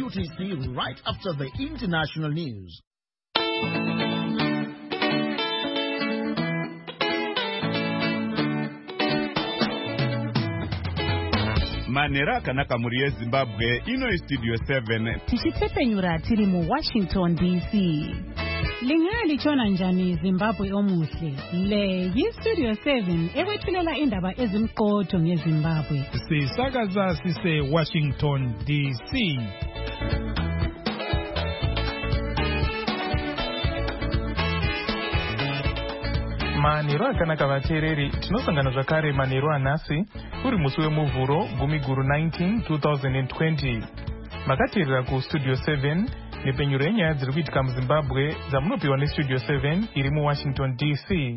UTC right after the international news. Manera kanaka muri Zimbabwe ino studio 7 tichitepenyura tiri mu Washington DC. Lingali chona njani Zimbabwe omuhle. Le yi studio 7 ekwethulela indaba ezimqotho ngeZimbabwe. Sisakaza sise Washington DC. Manero akanaka vateereri, tinosangana zvakare manero anhasi uri musi wemuvhuro gumiguru 19 2020. Makateerera kustudio 7 nepenyuro yenyaya dziri kuitika muZimbabwe dzamunopiwa nestudio 7 iri muWashington DC.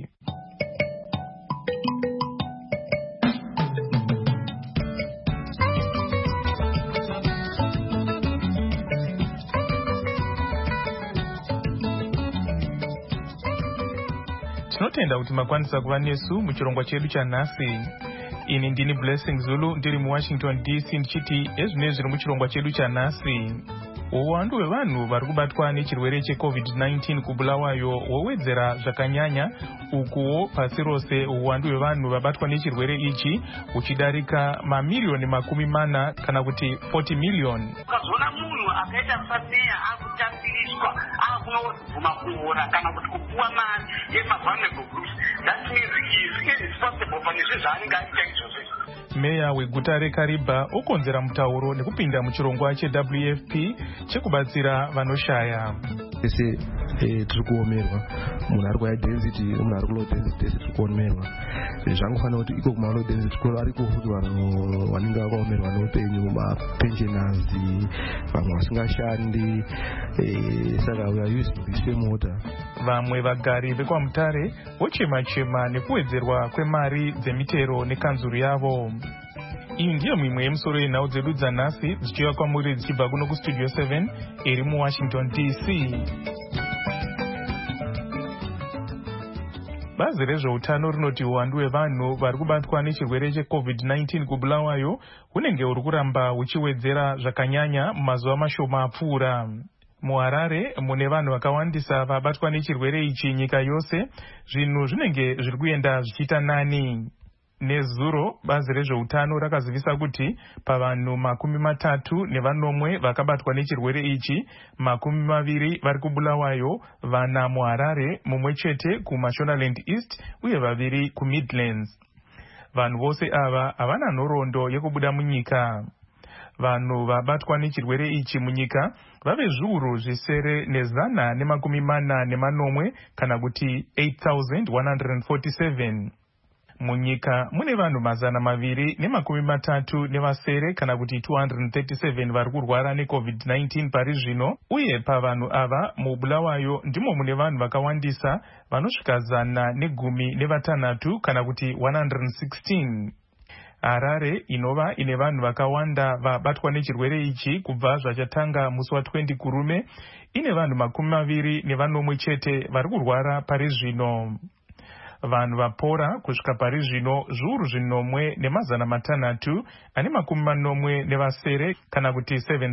Tinotenda kuti makwanisa kuva nesu muchirongwa chedu chanhasi. Ini ndini Blessing Zulu ndiri muWashington DC ndichiti ezvine zviri muchirongwa chedu chanhasi. Uwandu hwevanhu vari kubatwa nechirwere cheCovid-19 kubulawayo hwowedzera zvakanyanya, ukuwo pasi rose uwandu hwevanhu vabatwa nechirwere ichi huchidarika mamiliyoni 40 kana kuti 40 million. Ukazona munhu akaita sameya akutambiriswa akunoguma kuora kana kuti kupuwa mari yemavulnerable groups, that means he is irresponsible panezve zvaanenge aita izvozvo. Meya weguta reKariba okonzera mutauro nekupinda muchirongwa cheWFP chekubatsira vanoshaya. Ese tiri kuomerwa, munhu ari kuidensity, munhu ari kulow density, ese tiri kuomerwa. Zvangofanira kuti iko kuma low density kuro ariko futi vanhu vanenge vakaomerwa noupenyu, mapensioners, vamwe vasingashandi, saka we are using this same water. Vamwe vagari vekwaMutare vochema-chema nekuwedzerwa kwemari dzemitero nekanzuru yavo. Iyi ndiyo mimwe yemusoro yenhau dzedu dzanhasi dzichiuya kwamuri dzichibva kuno kustudio 7 iri muWashington DC. Bazi rezveutano rinoti uwandu hwevanhu vari kubatwa nechirwere cheCovid-19 kubulawayo hunenge huri kuramba huchiwedzera zvakanyanya mumazuva mashoma apfuura. MuHarare mune vanhu vakawandisa vabatwa nechirwere ichi nyika yose, zvinhu zvinenge zviri kuenda zvichiita nani. Nezuro bazi rezveutano rakazivisa kuti pavanhu 34 vakabatwa nechirwere ichi, 20 vari kubulawayo, vana muHarare, mumwe chete kuMashonaland East uye 2 kuMidlands. Vanhu vose ava havana nhoroondo yekubuda munyika. Vanhu vabatwa nechirwere ichi munyika vave zviuru zvisere ne140 kana kuti 8,147. Munyika mune vanhu 237 kana kuti 237 vari kurwara neCovid-19 pari zvino, uye pavanhu ava mubulawayo ndimo mune vanhu vakawandisa vanosvika 116 kana kuti 116. Harare inova ine vanhu vakawanda vabatwa nechirwere ichi kubva zvachatanga musi wa20 kurume, ine vanhu 21 chete vari kurwara pari zvino. Vanhu vapora kusvika pari zvino zviuru 1,640 kana kuti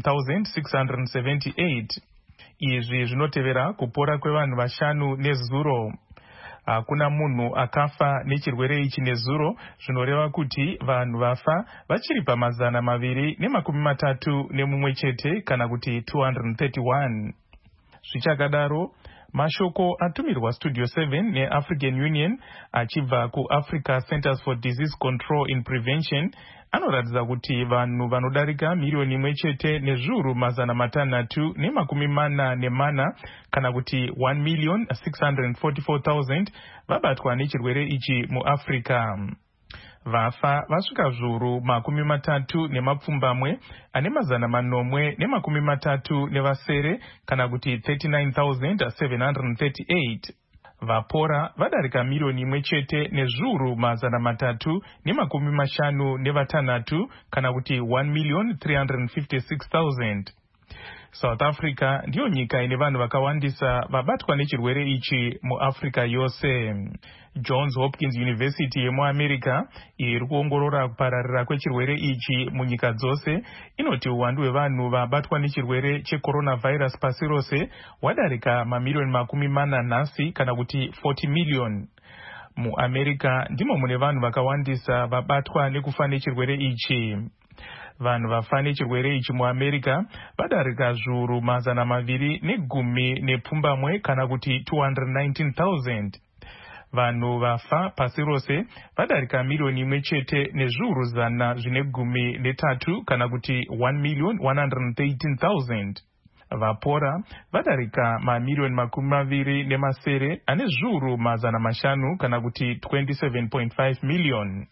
7,678. Izvi zvinotevera kupora kwevanhu 5 nezuro. Hakuna munhu akafa nechirwere ichi nezuro, zvinoreva kuti vanhu vafa vachiri pa231 chete kana kuti 231. Zvichakadaro, mashoko atumirwa Studio 7 neAfrican Union achibva kuAfrica Centers for Disease Control and Prevention anoratidza kuti vanhu vanodarika miliyoni 1 chete nezviuru 344 kana kuti 1,644,000 vabatwa nechirwere ichi muAfrica. Vafa vasvika zviuru 30 ane 430 kana kuti 39,738. Vapora vadarika miliyoni 1 chete nezviuru 356 kana kuti 1,356,000. South Africa ndiyo nyika ine vanhu vakawandisa vabatwa nechirwere ichi muAfrica yose. Johns Hopkins University yemuAmerica iri kuongorora kupararira kwechirwere ichi munyika dzose inoti uwandu hwevanhu vabatwa nechirwere checoronavirus pasi rose wadarika mamiliyoni 40 nhasi kana kuti 40 million. MuAmerica ndimo mune vanhu vakawandisa vabatwa nekufa nechirwere ichi. Vanhu vafa nechirwere ichi muAmerica vadarika zviuru 210 kana kuti 219,000. Vanhu vafa pasi rose vadarika miliyoni 1 nezviuru 113 kana kuti 1,113,000. Vapora vadarika mamiliyoni 20 ane zviuru 500 kana kuti 27.5 million.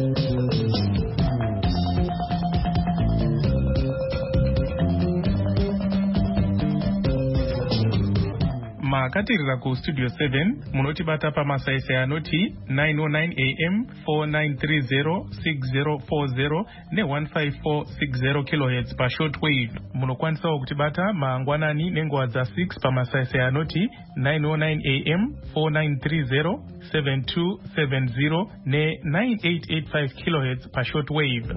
Makatirira ku Studio 7 munotibata pamasaisai anoti 909 AM 4930 6040 ne15460 kHz pa shortwave. Munokwanisawo kutibata mangwanani nenguva dza6 pamasaisai anoti 909 AM 4930 7270 ne9885 kHz pa shortwave.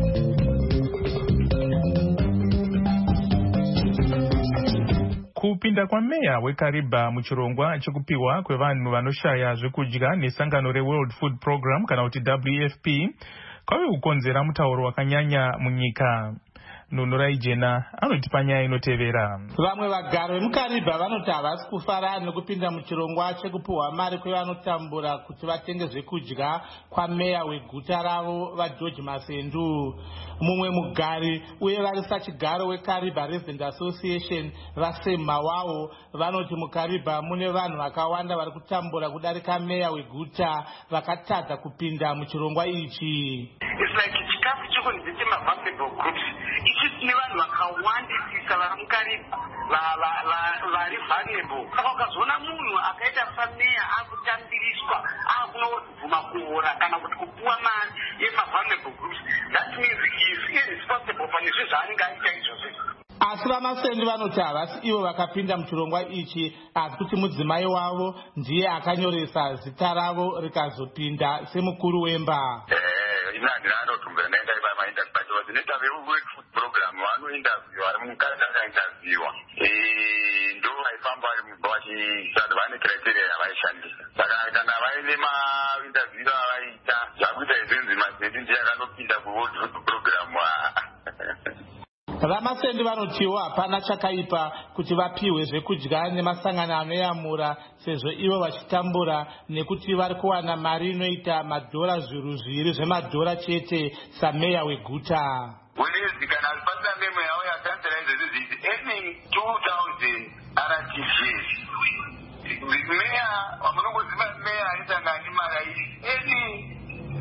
Kupinda kwa meya weKariba muchirongwa chekupiwa kwevanhu vanoshaya zvekudya nesangano reWorld Food Program kana kuti WFP kwave kukonzera mutauro wakanyanya munyika. Nunurai Jena anoti panyaya inotevera. Vamwe vagari vemuKariba vanoti havasi kufara nekupinda muchirongwa chekupiwa mari kwevanotambura kuti vatenge zvekudya kwameya weguta ravo vaGeorge Masendu. Mumwe mugari uye vari sachigaro weKariba Resident Association vaSemma wavo vanoti muKariba mune vanhu vakawanda vari kutambura kudarika meya weguta vakatadza kupinda muchirongwa ichi. It's like chikafu chekunziti vulnerable groups. Ichi tine vanhu vakawandisisa vari muKariba vari vulnerable. Saka ukazoona munhu akaita sameya akutambiriswa akunobvuma kuora kana kuti kupuwa mari yemavulnerable groups, that means he is irresponsible pane zvinhu zvaanenge aita izvozvo. Asi vaMasendu vanoti havasi ivo vakapinda muchirongwa ichi, asi kuti mudzimai wavo ndiye akanyoresa zita ravo rikazopinda semukuru wemba. Inani anotumbira naenda pamainda but vazinoita veWorld Food Program vanointerview vari mukati akainterviewa ndo vaifamba vari vachisada vane criteria yavaishandisa. Saka kana vaine mainterview avaita zvakuita izvenzi Masendu ndiye akanopinda kuWorld Food Program. VaMasendu vanotiwo hapana chakaipa kuti vapiwe zvekudya nemasangano anoyamura sezvo ivo vachitambura nekuti vari kuwana mari inoita madhora zviuru 2 zvemadhora chete sameya weguta. Whereas kana alipata memo yao ya kansela izvozvo earning 2,000 RTGs. Meya wamunongoziva meya anisangani mara iyi earning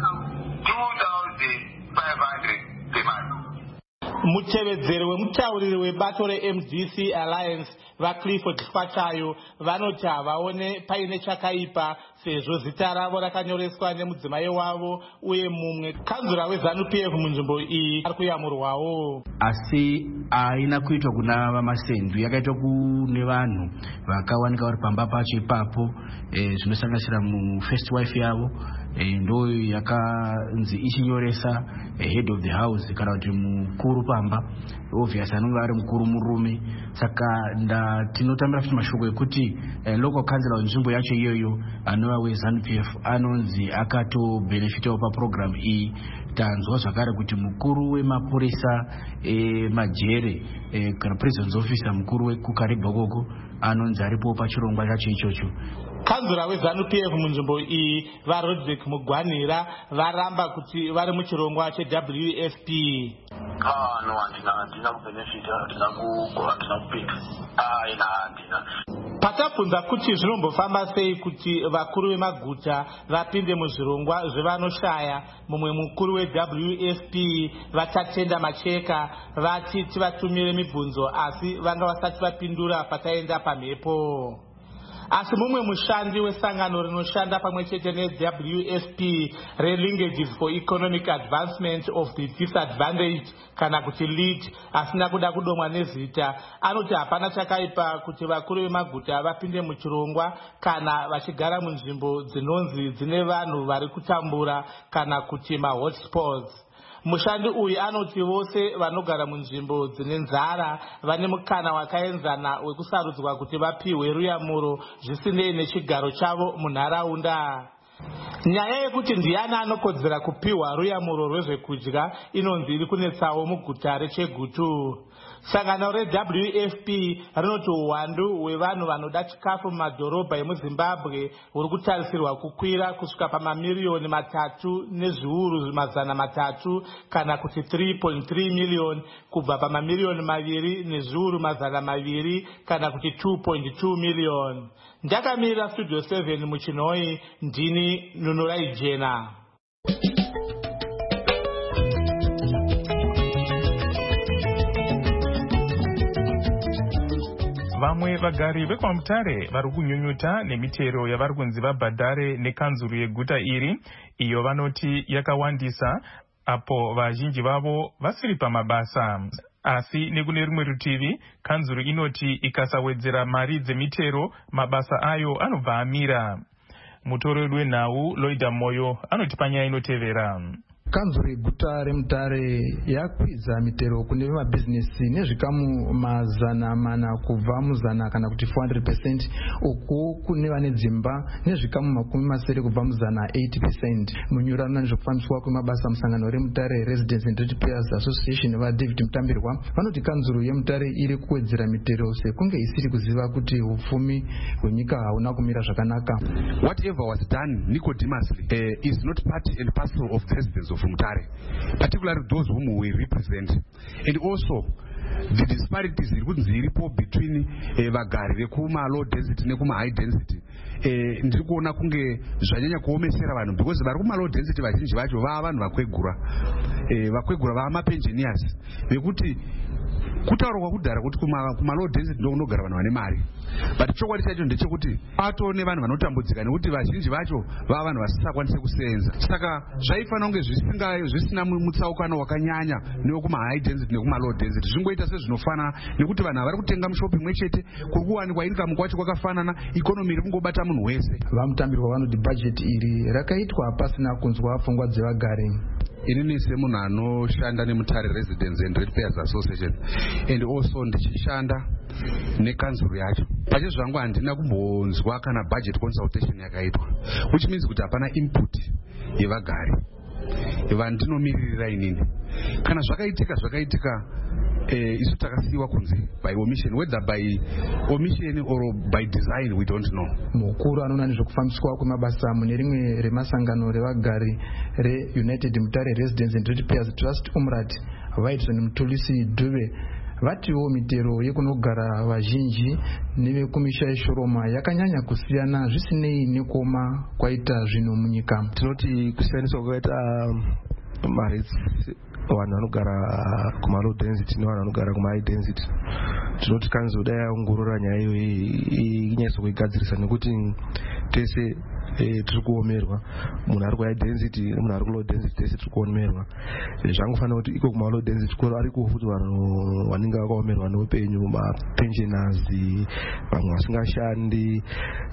2,500 per month. Mutevedzeri wemutauriri webato reMDC Alliance vaClifford Chipatayo vanoti havaone paine chakaipa sezvo zita ravo rakanyoreswa nemudzimai wavo uye mumwe kanzura weZANU-PF munzvimbo iyi ari kuyamurwawo. Asi haina kuitwa kuna vaMasendu, yakaitwa kune vanhu vakawanika vari pamba pacho ipapo zvinosanganisira mufirst wife yavo ndo yakanzi ichinyoresa head of the house kana kuti mukuru pamba, obviously anenge ari mukuru murume. Saka tinotambira futi mashoko ekuti local councillor wenzvimbo yacho iyoyo anova weZANU-PF anonzi akatobenefitawo paprogram iyi. Tanzwa zvakare kuti mukuru wemapurisa majere kana prisons officer mukuru wekuKariba koko anonzi aripo pachirongwa chacho ichocho. Kanzura weZANU-PF munzvimbo iyi vaRodrick Mugwanira varamba kuti vari muchirongwa cheWFP. No, handina kubenefita, handina kupinda. Handina. Patapfunza kuti zvinombofamba sei kuti vakuru vemaguta vapinde muzvirongwa zvevanoshaya, mumwe mukuru weWFP vatatenda macheka vati tivatumire mibvunzo asi vanga vasati vapindura pataenda pamhepo. asi mumwe mushandi wesangano rinoshanda pamwe chete neWFP reLinkages for Economic Advancement of the Disadvantaged kana kuti LEAD asina kuda kudomwa nezita anoti hapana chakaipa kuti vakuru vemaguta vapinde muchirongwa kana vachigara munzvimbo dzinonzi dzine vanhu vari kutambura kana kuti mahotspots. Mushandi uyu anoti vose vanogara munzvimbo dzine nzara vane mukana wakaenzana wekusarudzwa kuti vapiwe ruyamuro zvisinei nechigaro chavo munharaunda. Nyaya yekuti ndiani anokodzera kupiwa ruyamuro rwezvekudya inonzi iri kunetsawo muguta reChegutu. Sangano reWFP rinoti uwandu hwevanhu vanoda chikafu mumadhorobha emuZimbabwe huri kutarisirwa kukwira kusvika pamamiliyoni 3,300,000 kana kuti 3.3 miliyoni kubva pamamiliyoni 2,200,000 kana kuti 2.2 miliyoni. Ndakamirira Studio 7 muChinoi, ndini Nunurai Jena. Vamwe vagari vekwamutare vari kunyunyuta nemitero yavari kunzi vabhadhare nekanzuru yeguta iri, iyo vanoti yakawandisa, apo vazhinji vavo vasiri pamabasa. Asi nekune rimwe rutivi, kanzuru inoti ikasawedzera mari dzemitero, mabasa ayo anobva amira. Mutoreri wenhau Loida Moyo anoti panyaya inotevera. Kanzuru yeguta reMutare yakwidza mitero kune vemabhizinesi nezvikamu 400 kubva muzana kana kuti 400%, uku kune vane dzimba nezvikamu 70 kubva muzana 80%. Munyurano nezvekufambiswa kwemabasa musangano reMutare Residents and Ratepayers Association vaDavid Mutambirwa vanoti kanzuru yeMutare iri kuwedzera mitero sekunge isiri kuziva kuti upfumi hwenyika hauna kumira zvakanaka. Whatever was done Nicodemously is not part and parcel of the residents of Mutare, particularly those whom we represent, and also the disparities ziripo between vagari vekuma low density nekuma high density. Ndiri kuona kunge zvanyanya kuomesera vanhu because vari kuma low density vazhinji vacho vava vanhu vakwegura vava mapensioners vekuti kutaurwa kudhara kuti kuma low density ndokunogara vanhu vane mari, but chokwadi chacho ndechekuti atone vanhu vanotambudzika nekuti vazhinji vacho vava vanhu vasisakwanise kusenza. Saka zvaifanira kunge zvisina mutsaukano wakanyanya newekuma high density nekuma low density, zvingoita sezvinofanana nekuti vanhu vari kutenga mushopi imwe chete, kuri kuwanikwa income kwacho kwakafanana, ikonomi iri kungobata munhu wese. Vamutambirwa vanoti bhajeti iri rakaitwa pasina kunzwa pfungwa dzevagari. Inini semunhu anoshanda neMutare Residents and Ratepayers Association and also ndichishanda nekanzuru yacho, pache zvangu handina kumbonzwa kana budget consultation yakaitwa, which means kuti hapana input yevagari vandinomiririra inini. Kana zvakaitika isu takasiyiwa kunze by omission, whether by omission or by design we don't know. Mukuru anoona nezvekufambiswa kwemabasa mune rimwe remasangano revagari reUnited Mutare Residents and Ratepayers Trust Umrat Vaitson Mutulisi Dube vatiwo mitero yekunogara vazhinji nevekumisha yeshoroma yakanyanya kusiyana zvisinei nekoma kwaita zvinhu munyika. Tinoti kusiyaniswa kwakaita mari vanhu vanogara kuma low density nevanhu vanogara kuma high density. Tinoti kanzuru dai yaongorora nyaya iyoyi inyatso kuigadzirisa nekuti tese tiri kuomerwa. Munhu ari kuhigh density nemunhu ari kulow density tese tiri kuomerwa. Zvangofanira kuti iko kuma low density ariko futi vanhu vanenge vakaomerwa neupenyu, mapensioners, vamwe vasingashandi.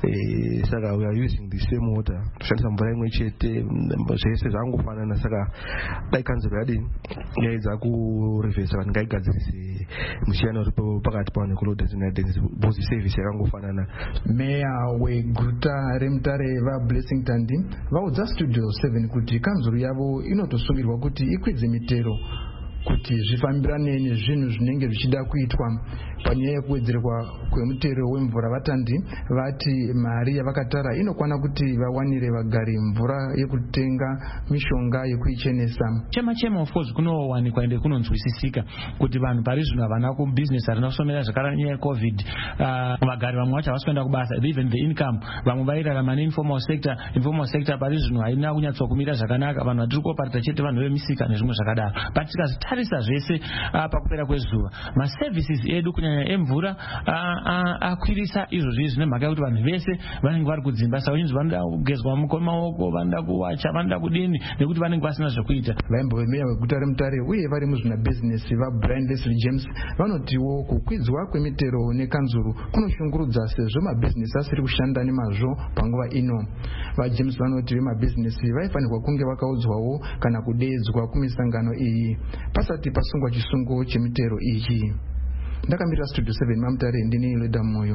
Saka we are using the same water, tushandisa mvura imwe chete, zvese zvangofanana. Saka dai kanzuru yadini yaedza kurevhesa vanhu ngaigadzirise musiyano uripo pakati pavanhu vekulow density nehigh density because service yakangofanana. Meya weguta reMutare vaBlessing Tandi vaudza Studio 7 kuti kanzuru yavo inotosungirwa kuti ikwidze mitero kuti zvifambirane nezvinhu zvinenge zvichida kuitwa. Panyaya yekuwedzerwa kwemutero wemvura vatandi vati mari yavakatara inokwana kuti vawanire vagari mvura yekutenga mishonga yekuichenesa. Chema of course kunowanikwa ende kunonzwisisika kuti vanhu pari zvino havana kubusiness harina kusomera zvakara nyaya yeCovid. Vagari vamwe vacho havasi kuenda kubasa, even the income vamwe vairarama neinformal sector pari zvino haina kunyatsokumira zvakanaka, vanhu vatiri kuoparita chete vanhu vemisika nezvimwe zvakadaro. But tikazitare tikatarisa zvese pakupera kwezuva maservices edu kunyanya emvura akwirisa izvozvi zvine mhaka yekuti vanhu vese vanenge vari kudzimba saka uchinzi vanoda kugezwa maoko vanoda kuwacha vanoda kudini nekuti vanenge vasina zvekuita. Vaimbovemeya veguta reMutare uye vari muzvinabhizinesi vaBrian Leslie James vanotiwo kukwidzwa kwemitero nekanzuru kunoshungurudza sezvo mabhizinesi asiri kushanda nemazvo panguva ino. VaJames vanoti vemabhizinesi vaifanirwa kunge vakaudzwawo kana kudeedzwa kumisangano iyi pasati pasungwa chisungo chemitero iyi. Ndakamira Studio 7 maMutare ndini Leda Moyo.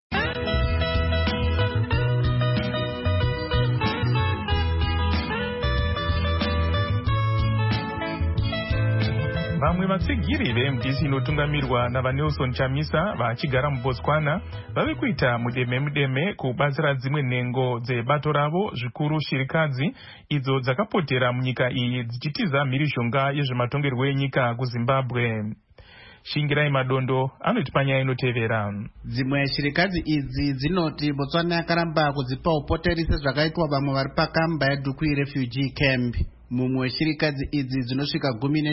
Vamwe vatsigiri veMDC inotungamirwa navaNelson Chamisa vachigara muBotswana vave kuita mudeme kubatsira dzimwe nhengo dzebato ravo zvikuru shirikadzi idzo dzakapotera munyika iyi dzichitiza mhirizhonga yezvematongerwo enyika kuZimbabwe. Shingirai Madondo anoti panyaya inotevera. Dzimwe shirikadzi idzi dzinoti Botswana yakaramba kudzipa upoterise zvakaitwa vamwe vari pakamba yaDukui refugee camp. Mumwe shirikadzi idzi dzinosvika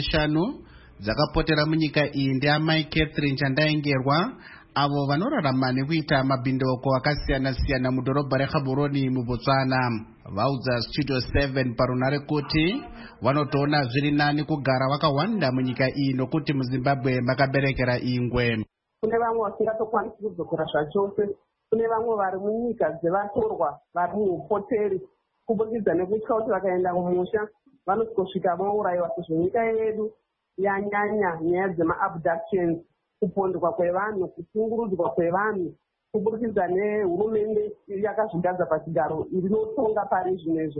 15 dzakapotera munyika iyi ndiamai Catherine Chandaengerwa avo vanorarama nekuita mabhindoko akasiyana-siyana mudhorobha reGaborone muBotswana. Vaudza Studio 7 parunare kuti vanotoona zviri nani kugara vakawanda munyika iyi nokuti muZimbabwe makaberekera ingwe. Kune vamwe vasingatokwanisi kudzokera zvachose, kune vamwe vari munyika dzevatorwa vari muupoteri kubudikidza nekutya kuti vakaenda kumusha vanosvika vaurayiwa sezvo nyika yedu yanyanya nyaya dzemaabductions, kupondwa kwevanhu, kusungurudzwa kwevanhu kubudikidza nehurumende yakazvigadza pachigaro inotonga pari zvinezvo.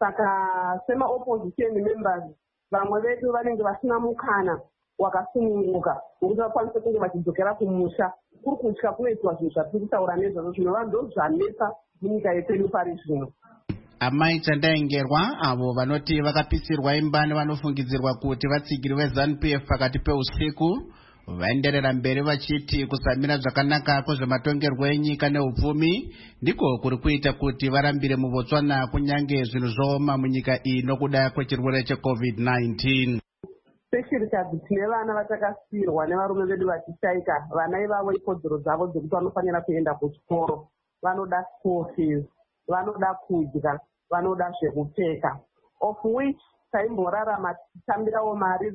Saka sema-opposition members vamwe vedu vanenge vasina mukana wakasununguka wekuti vakwanise kunge vachidzokera kumusha. Kuri kutya kunoitwa zvinhu zvatiri kutaura nezvazvo zvinova ndozvanetsa munyika yedu pari zvino. Amai Chandaengerwa avo vanoti vakapisirwa imba nevanofungidzirwa kuti vatsigiri veZANU-PF pakati peusiku vaenderera mberi vachiti kusamira zvakanaka kwezvematongerwo enyika neupfumi ndiko kuri kuita kuti varambire muBotswana kunyange zvinhu zvooma munyika iyi nokuda kwechirwere cheCovid-19. Seshirikadzi tine vana vatakasirwa nevarume vedu vachishaika. Vana ivavo ikodzero dzavo dzekuti vanofanira kuenda kuchikoro, vanoda school fees, vanoda kudya, vanoda zvekupfeka, of which taimborarama tichitambirawo mari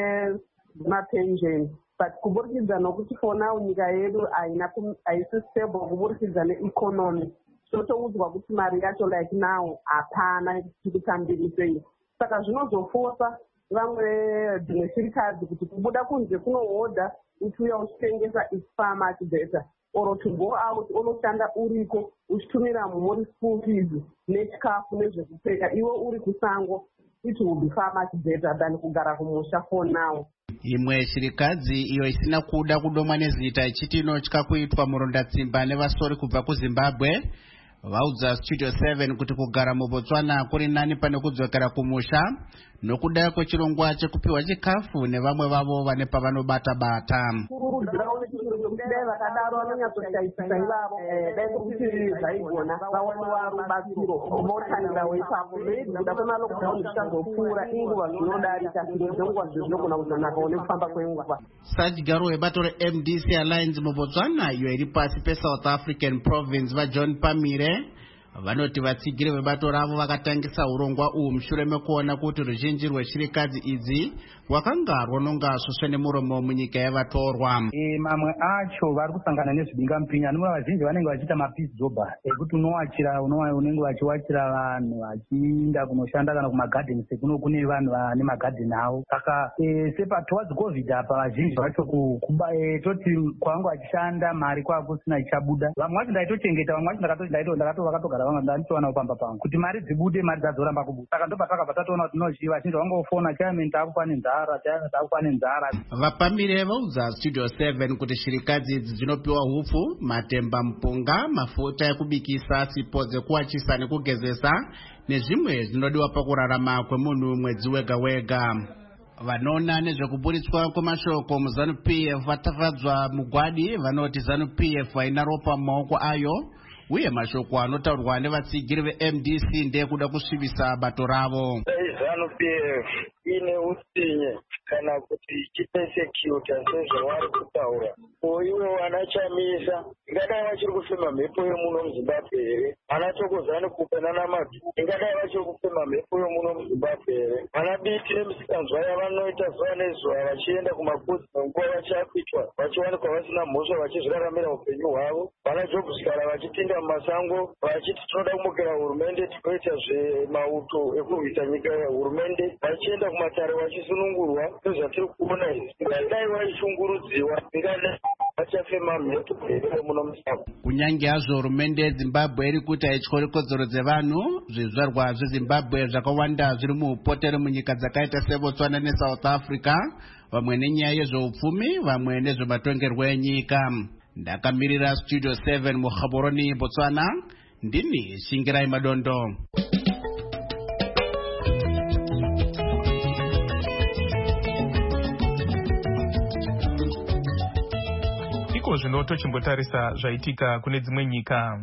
dzemapension, but kuburikidza nokuti fona nyika yedu haisi stable kuburikidza neeconomy, totoudzwa kuti mari yacho like now hapana tikutambirisei. Saka zvinozofosa vamwe dzimwe shirikadzi kuti kubuda kunze kunohodha uchiuya uchitengesa is far much better, or to go out unoshanda uriko uchitumira mhuri school fees nechikafu nezvekupfeka iwe uri kusango. It will be far much better than kugara kumusha for now. Imwe shirikadzi iyo isina kuda kudomwa nezita ichiti inotya kuitwa murondatsimba nevasori kubva kuZimbabwe vaudza Studio 7 kuti kugara muBotswana kuri nani pane kudzokera kumusha nokuda kwechirongwa chekupiwa chikafu nevamwe vavo vane pavanobata-bata. Dai vakadaro vanonyatsotaisisa ivavo dai kuti zvaigona vawanewa rubatsiro votangira weipapo veikuda kona lockdown zvichazopfuura inguva zvinodarika zvimwe zvenguva zvinogona kuzonaka nekufamba kwenguva. Sajigaro webato reMDC Alliance muBotswana iyo iri pasi peSouth African Province vaJohn Pamire vanoti vatsigiri vebato ravo vakatangisa urongwa uhu mushure mekuona kuti ruzhinji rweshirikadzi idzi rwakanga rwonongasvosve nemuromo munyika yavatorwa. Mamwe acho vari kusangana nezvidingamupinyi anova vazhinji vanenge vachiita mapeace jobber ekuti unenge vachiwachira vanhu vachiinda kunoshanda kana kumagadheni sekuno kune vanhu vane magadheni avo. Saka towards covid apa vazhinji vacho toti kwanga vachishanda mari kwakusina ichabuda. Vamwe vacho ndaitochengeta, vamwe vacho ndakatogara vamwe ndanichiwana pamba pangu kuti mari dzibude, mari dzadzoramba kubuda. Saka ndopatakabva tatoona kuti nozviva vazhinji vangofona chairman takupa nenzara. Vapamire vaudza Studio 7 kuti shirikadzi idzi dzinopiwa hupfu, matemba, mupunga, mafuta ekubikisa, sipo dzekuwachisa nekugezesa nezvimwe zvinodiwa pakurarama kwemunhu mwedzi wega-wega. Vanoona nezvekuburitswa kwemashoko muZANU-PF vatafadzwa mugwadi vanoti ZANU-PF haina ropa mumaoko ayo uye mashoko anotaurwa nevatsigiri veMDC ndeyekuda kusvibisa bato ravo. ZANU-PF ine utsinye kana kuti ichipesecuta sezvavari kutaura. Ivo vanachamisa ingadai vachiri kufema mhepo yemuno muZimbabwe here? Ana Thokozani kupenana Matutu ingadai vachiri kufema mhepo yemuno muZimbabwe here? Ana Biti neMisikanzwa yavanoita zuva nezuva vachienda kumakudzi nenguva vachiakwitwa vachiwanikwa vasina mhosva vachizviraramira upenyu hwavo. Vana Jobhuskara vachipinda mumasango vachiti tinoda kumukira hurumende tinoita zvemauto ekurwisa nyika yehurumende vachienda kumatare vachisunungurwa nezvatiri kuona izvi. Ingadai vaishungurudziwa ingadai vachafema mhepo muno muZimbabwe. Kunyange hazvo hurumende yeZimbabwe iri kuti haityi kodzero dzevanhu, zvizvarwa zveZimbabwe zvakawanda zviri muupoteri munyika dzakaita seBotswana neSouth Africa, vamwe nenyaya yezveupfumi, vamwe nezvematongerwo enyika. Ndakamirira Studio 7 muGaborone, Botswana, ndini Shingirai Madondo. Zvino tochimbotarisa zvaitika kune dzimwe nyika.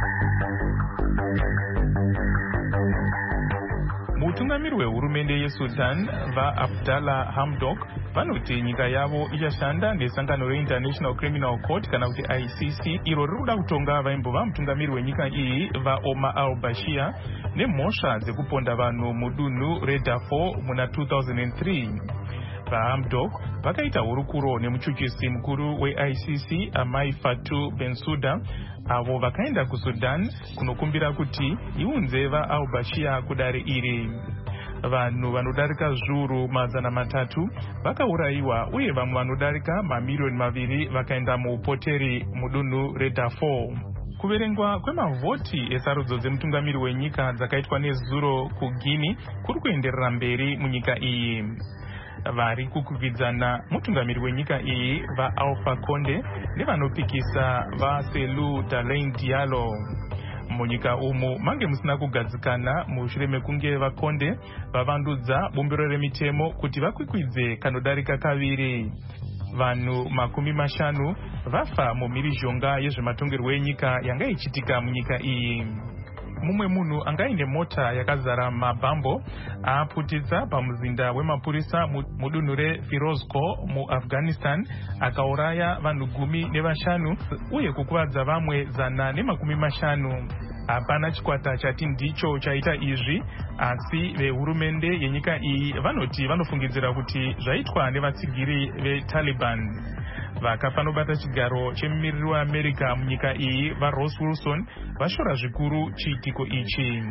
Mutungamiri wehurumende yeSudan vaAbdallah Hamdok vanoti nyika yavo ichashanda nesangano reInternational Criminal Court kana kuti ICC iro riri kuda kutonga vaimbova mutungamiri wenyika iyi vaOmar al-Bashir nemhosva dzekuponda vanhu mudunhu reDarfur muna 2003. VaHamdok vakaita hurukuro nemuchuchisi mukuru weICC Amai Fatou Bensouda avo vakaenda kuSudan kunokumbira kuti iunze vaAl-Bashir kudare iri. Vanhu vanodarika zviuru 300 vakaurayiwa uye vamwe vanodarika mamiliyoni 2 vakaenda muupoteri mudunhu reDarfur. Kuverengwa kwemavhoti esarudzo dzemutungamiri wenyika dzakaitwa nezuro kuGuinea kuri kuenderera mberi munyika iyi. Vari kukwikwidzana mutungamiri wenyika iyi vaAlpha Conde nevanopikisa vaSelou Dalein Diallo. Munyika umu mange musina kugadzikana mushure mekunge vaConde vavandudza bumbiro remitemo kuti vakwikwidze kanodarika kaviri. Vanhu 50 vafa mumhirizhonga yezvematongerwo enyika yanga ichitika munyika iyi. Mumwe munhu anga aine mota yakazara mabhambo aaputitsa pamuzinda wemapurisa mudunhu reFirozkoh muAfghanistan akauraya vanhu 15 uye kukuvadza vamwe 150. Hapana chikwata chati ndicho chaita izvi, asi vehurumende yenyika iyi vanoti vanofungidzira kuti zvaitwa nevatsigiri veTaliban. Vakafa nobata chigaro chemumiriri weAmerica munyika iyi vaRoss Wilson vashora zvikuru chiitiko ichi.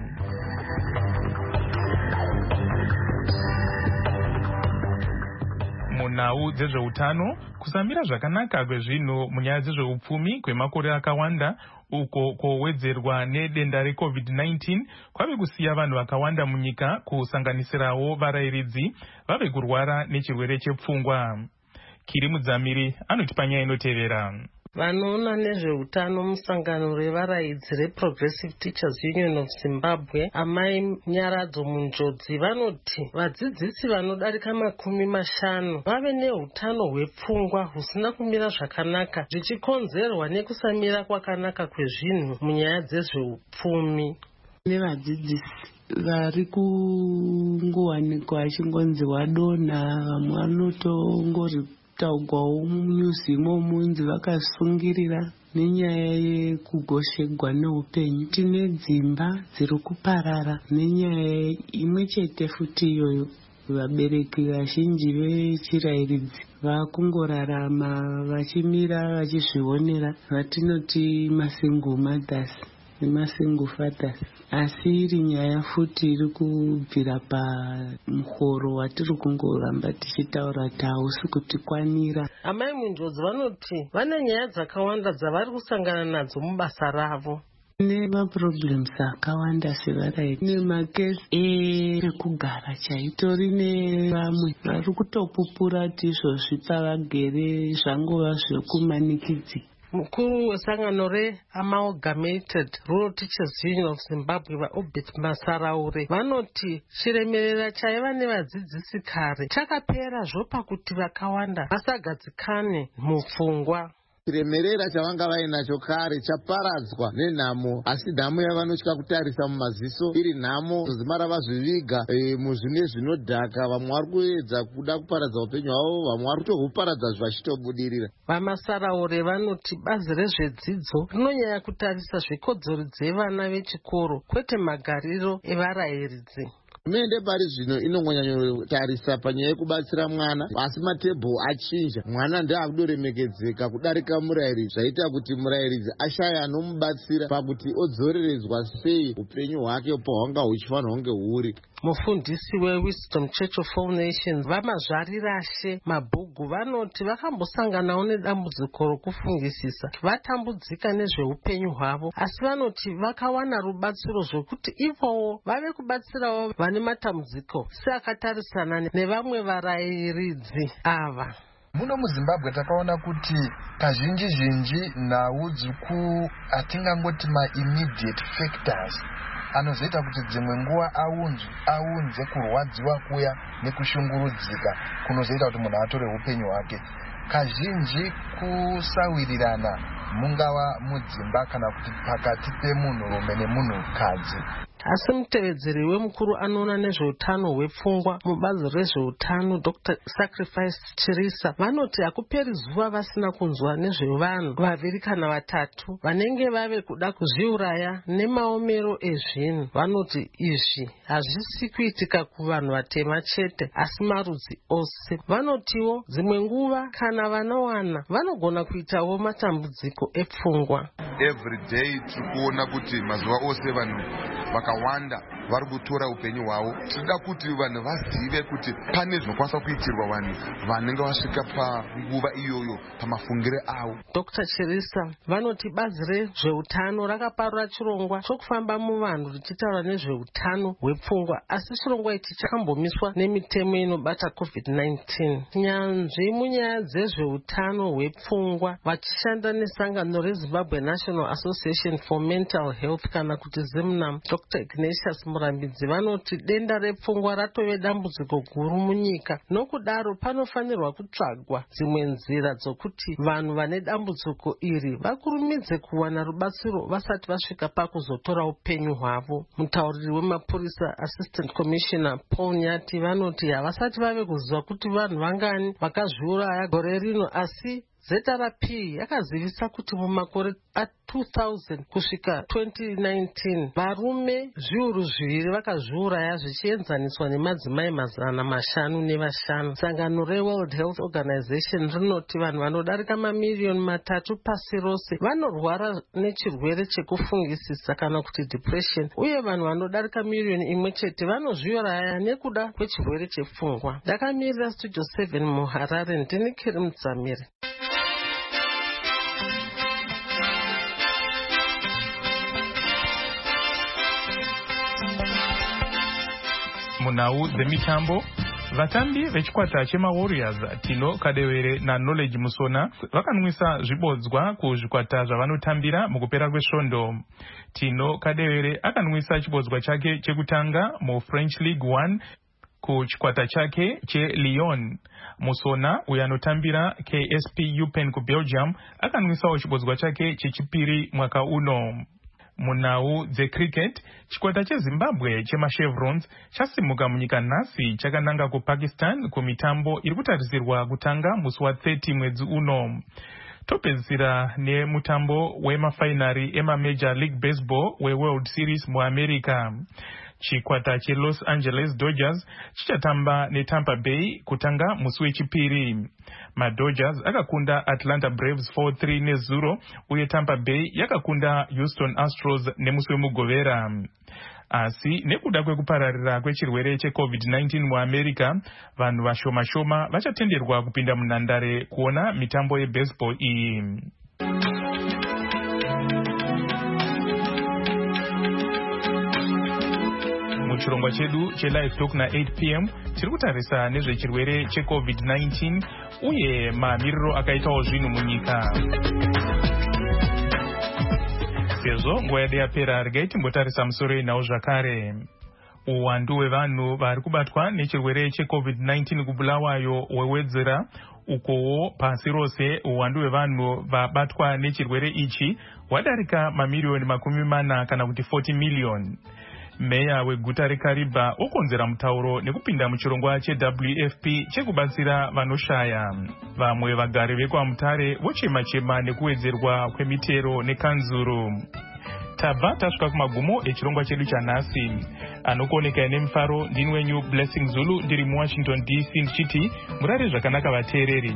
Munhau dzezveutano, kusamira zvakanaka kwezvinhu munyaya dzezveupfumi kwemakore akawanda uko kowedzerwa nedenda reCovid-19 kwave kusiya vanhu vakawanda munyika kusanganisirawo varayiridzi vave kurwara nechirwere chepfungwa. Kiri Mudzamiri anoti panyaya inotevera. Vanoona nezveutano musangano revaraidzi reProgressive Teachers Union of Zimbabwe Amai Nyaradzo Munjodzi vanoti vadzidzisi vanodarika 50 vave neutano hwepfungwa husina kumira zvakanaka zvichikonzerwa nekusamira kwakanaka kwezvinhu munyaya dzezveupfumi. Nevadzidzisi vari kungowanikwa vachingonzi wadonha, vamwe vanotongori taugwawo munyuzi imomunzi vakasungirira nenyaya yekugoshegwa neupenyu. Tine dzimba dziri kuparara nenyaya imwe chete futi iyoyo. Vabereki vazhinji vechirayiridzi vakungorarama vachimira vachizvionera vatinoti masingle mothers nemasingle fathers. Asi iri nyaya futi iri kubvira pamuhoro watiri kungoramba tichitaura kuti hausi kutikwanira. Amai Munjodzi vanoti vane nyaya dzakawanda dzavari kusangana nadzo mubasa ravo. Nemaproblems akawanda sevaraiti nemakesi ekugara chaitori nevamwe vari kutopupura kuti izvozvi pavagere zvangova zvekumanikidzi. Mukuru wesangano reAmalgamated Rural Teachers Union of Zimbabwe vaObert Masaraure vanoti chiremerera chaiva nevadzidzisi kare chakapera zvopa kuti vakawanda vasagadzikane mupfungwa. chiremerera chavanga vainacho kare chaparadzwa nenhamo, asi nhamo yavanotya kutarisa mumaziso iri nhamo zozima ravazviviga muzvine zvinodhaka. Vamwe vari kuedza kuda kuparadza upenyu hwavo, vamwe vari kutohuparadza zvachitobudirira. Vamasaraure vanoti bazi rezvedzidzo rinonyanya kutarisa zvikodzero dzevana vechikoro kwete magariro evarayiridzi. Hurumende pari zvino inongonyanyotarisa panyaya yekubatsira mwana, asi matebho achinja. Mwana ndiye akudoremekedzeka kudarika murayiridzi, zvaita kuti murayiridzi ashaya anomubatsira pakuti odzoreredzwa sei upenyu hwake pahwanga huchifanira kunge huri. Mufundisi weWisdom Church of All Nations Vamazvarirashe Mabhugu vanoti vakambosanganawo nedambudziko rokufungisisa, vatambudzika nezveupenyu hwavo, asi vanoti vakawana rubatsiro zvokuti ivowo vave kubatsirawo vane matambudziko seakatarisana nevamwe varayiridzi ava. Muno muZimbabwe takaona kuti kazhinji zhinji nhau atingangoti ma-immediate factors anozoita kuti dzimwe nguva aunze kurwadziwa kuya nekushungurudzika kunozoita kuti munhu atore upenyu hwake. Kazhinji kusawirirana mungava mudzimba kana kuti pakati pemunhurume nemunhukadzi. Asi mutevedzeri wemukuru anoona nezveutano hwepfungwa mubazi rezveutano Dr. Sacrifice Chirisa vanoti hakuperi zuva vasina kunzwa nezvevanhu vaviri kana vatatu vanenge vave kuda kuzviuraya nemaomero ezvinhu. Vanoti izvi hazvisi kuitika kuvanhu vatema chete asi marudzi ose. Vanotiwo dzimwe nguva kana vanowana vanogona kuitawo matambudziko epfungwa. Every day tikuona kuti mazuva ose vanhu vakawanda vari kutora upenyu hwavo. Tinoda kuti vanhu vazive kuti pane zvinokwanisa kuitirwa vanhu vanenge vasvika panguva iyoyo pamafungire avo. Dr. Chirisa vanoti bazi rezveutano rakaparura chirongwa chokufamba muvanhu richitaura nezveutano hwepfungwa, asi chirongwa ichi chakambomiswa nemitemo inobata COVID-19. Nyanzvi munyaya dzezveutano hwepfungwa vachishanda nesangano reZimbabwe National Association for Mental Health kana kuti ZIMNAM, Dr. Ignatius Murambidzi vanoti denda repfungwa ratove dambudziko guru munyika, nokudaro panofanirwa kutsvagwa dzimwe nzira dzokuti vanhu vane dambudziko iri vakurumidze kuwana rubatsiro vasati vasvika pakuzotora upenyu hwavo. Mutauriri wemapurisa Assistant Commissioner Paul Nyati vanoti havasati vave kuziva kuti vanhu vangani vakazviuraya gore rino, asi ZRP yakazivisa kuti mumakore a2000 kusvika 2019 varume zviuru zviviri vakazviuraya zvichienzaniswa nemadzimai 505. Sangano reWorld Health Organization rinoti vanhu vanodarika mamiliyoni 3 pasi rose vanorwara nechirwere chekufungisisa kana kuti depression, uye vanhu vanodarika miliyoni 1 chete vanozviuraya nekuda kwechirwere chepfungwa. Ndakamirira Studio 7 muHarare, ndini Kiri Mudzamiri. Munhau dzemitambo, vatambi vechikwata chemaWarriors Tino Kadewere naKnowledge Musona vakanwisa zvibodzwa kuzvikwata zvavanotambira mukupera kwesvondo. Tino Kadewere akanwisa chibodzwa chake chekutanga muFrench League 1 kuchikwata chake cheLyon. Musona uyo anotambira KSP Eupen kuBelgium akanwisawo chibodzwa chake chechipiri mwaka uno. Munhau dzecricket, chikwata cheZimbabwe chemaChevrons chasimuka munyika nhasi chakananga kuPakistan kumitambo iri kutarisirwa kutanga musi wa30 mwedzi uno. Topedzisira nemutambo wemafainari emaMajor League Baseball weWorld Series muAmerica. Chikwata cheLos Angeles Dodgers chichatamba neTampa Bay kutanga musi wechipiri. MaDodgers akakunda Atlanta Braves 4-3 nezuro, uye Tampa Bay yakakunda Houston Astros nemusi wemugovera. Asi nekuda kwekupararira kwechirwere cheCovid-19 muAmerica, vanhu vashoma vachatenderwa kupinda munhandare kuona mitambo yebaseball iyi. Muchirongwa chedu cheLive Talk na8 p.m. tiri kutarisa nezvechirwere cheCovid-19 uye mamiriro akaitawo zvinhu munyika. Sezvo nguva yedu yapera, regai timbotarisa musoro inawo zvakare. Uwandu hwevanhu vari kubatwa nechirwere cheCovid-19 kubulawayo hwewedzera, ukowo pasi rose uwandu hwevanhu vabatwa nechirwere ichi wadarika mamiliyoni 40 kana kuti 40 miliyoni. Meya weguta reKariba okonzera mutauro nekupinda muchirongwa cheWFP chekubatsira vanoshaya. Vamwe vagari vekwaMutare vochema-chema nekuwedzerwa kwemitero nekanzuru. Tabva tasvika kumagumo echirongwa chedu chanhasi. Anokuoneka nemufaro ndini wenyu Blessing Zulu ndiri muWashington DC ndichiti murare zvakanaka vateereri.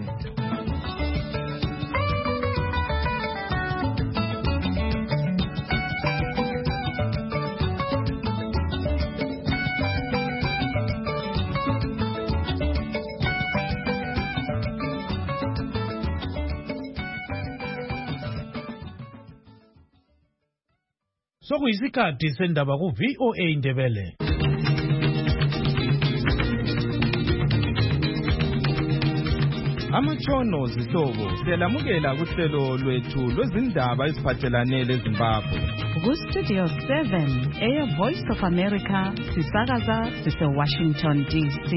Sokuyisikhathi sendaba ku VOA Indebele. Amatshono zihlobo siyalamukela kuhlelo lwethu lwezindaba eziphathelane leZimbabwe. Ku-Studio 7 Voice of America sisakaza sise-Washington DC.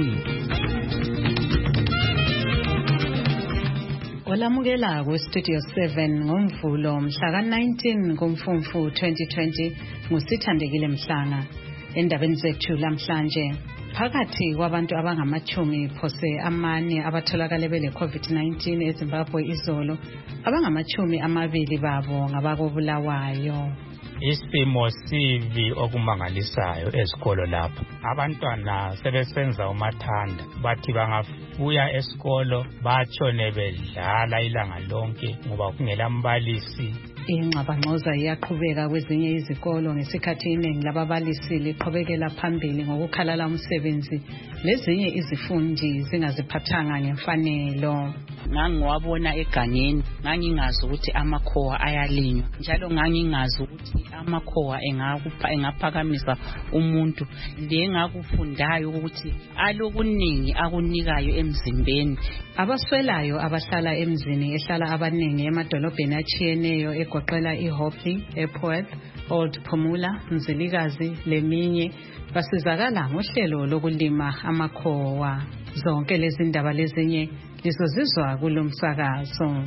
Olamukela ku-Studio 7 ngoMvulo mhla ka-19 kuMfumfu 2020 nguSithandekile Mhlanga. Endabeni zethu lamhlanje, phakathi kwabantu abangamachumi phose amane abatholakale bele COVID-19 eZimbabwe izolo, abangamachumi amabili babo ngabakobulawayo. Isimo sivi okumangalisayo ezikolo lapho. Abantwana sebesenza umathanda, bathi bangabuya esikolo batshone bedlala ilanga lonke ngoba kungela mbalisi. Ingxabangxoza iyaqhubeka kwezinye izikolo ngesikhathi iningi lababalisi liqhubekela phambili ngokukhalala umsebenzi lezinye izifundi zingaziphathanga ngemfanelo. Ngangiwabona egangeni, ngangingazi ukuthi amakhowa ayalinywa, njalo ngangingazi ukuthi amakhowa engaphakamisa umuntu. Lengakufundayo ukuthi alokuningi akunikayo emzimbeni. Abaswelayo abahlala emzini ehlala abaningi emadolobheni achiyeneyo egoqela iHopley, ePorth, Old Phumula, Mzilikazi leminye basizakala ngohlelo lokulima amakhowa. Zonke lezi ndaba lezinye lizozizwa kulomsakazo.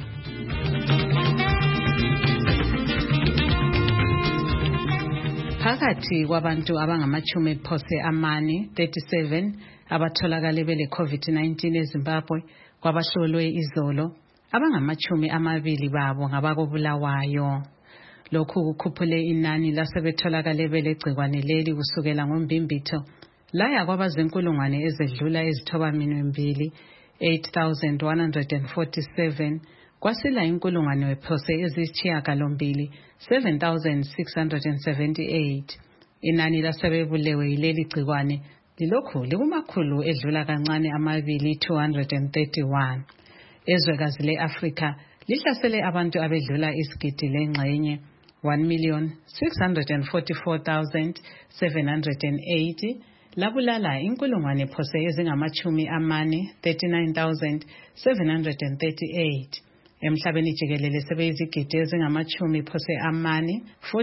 Phakathi kwabantu abangamachumi phose amane 37 abatholakale bele COVID-19 eZimbabwe kwabahlolwe izolo, abangamachumi amabili babo ngabakobulawayo. Lokhu kukhuphule inani lasebetholakale bele gcikwane leli kusukela ngoMbimbitho laya kwabazinkulungwane ezedlula ezithobaminwembili 8,147 kwasila inkulungwane wephose ezisishiyagalombili 7,678. Inani lasebebulewe yileli gcikwane lilokhu likumakhulu edlula kancane amabili 231. Ezwekazi le-Afrika lihlasele abantu abedlula isigidi lengxenye 1,644,780 labulala inkulungwane phose ezingamachumi amane 39,738. Emhlabeni jikelele sebeyizigidi ezingamachumi phose amane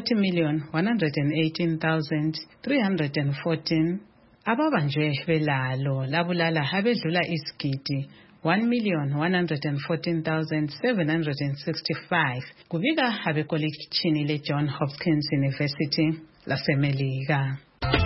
40,118,314. Ababanjwe belalo labulala abedlula isigidi 1,114,765 kubika abekolekishini leJohn Hopkins University laseMelika.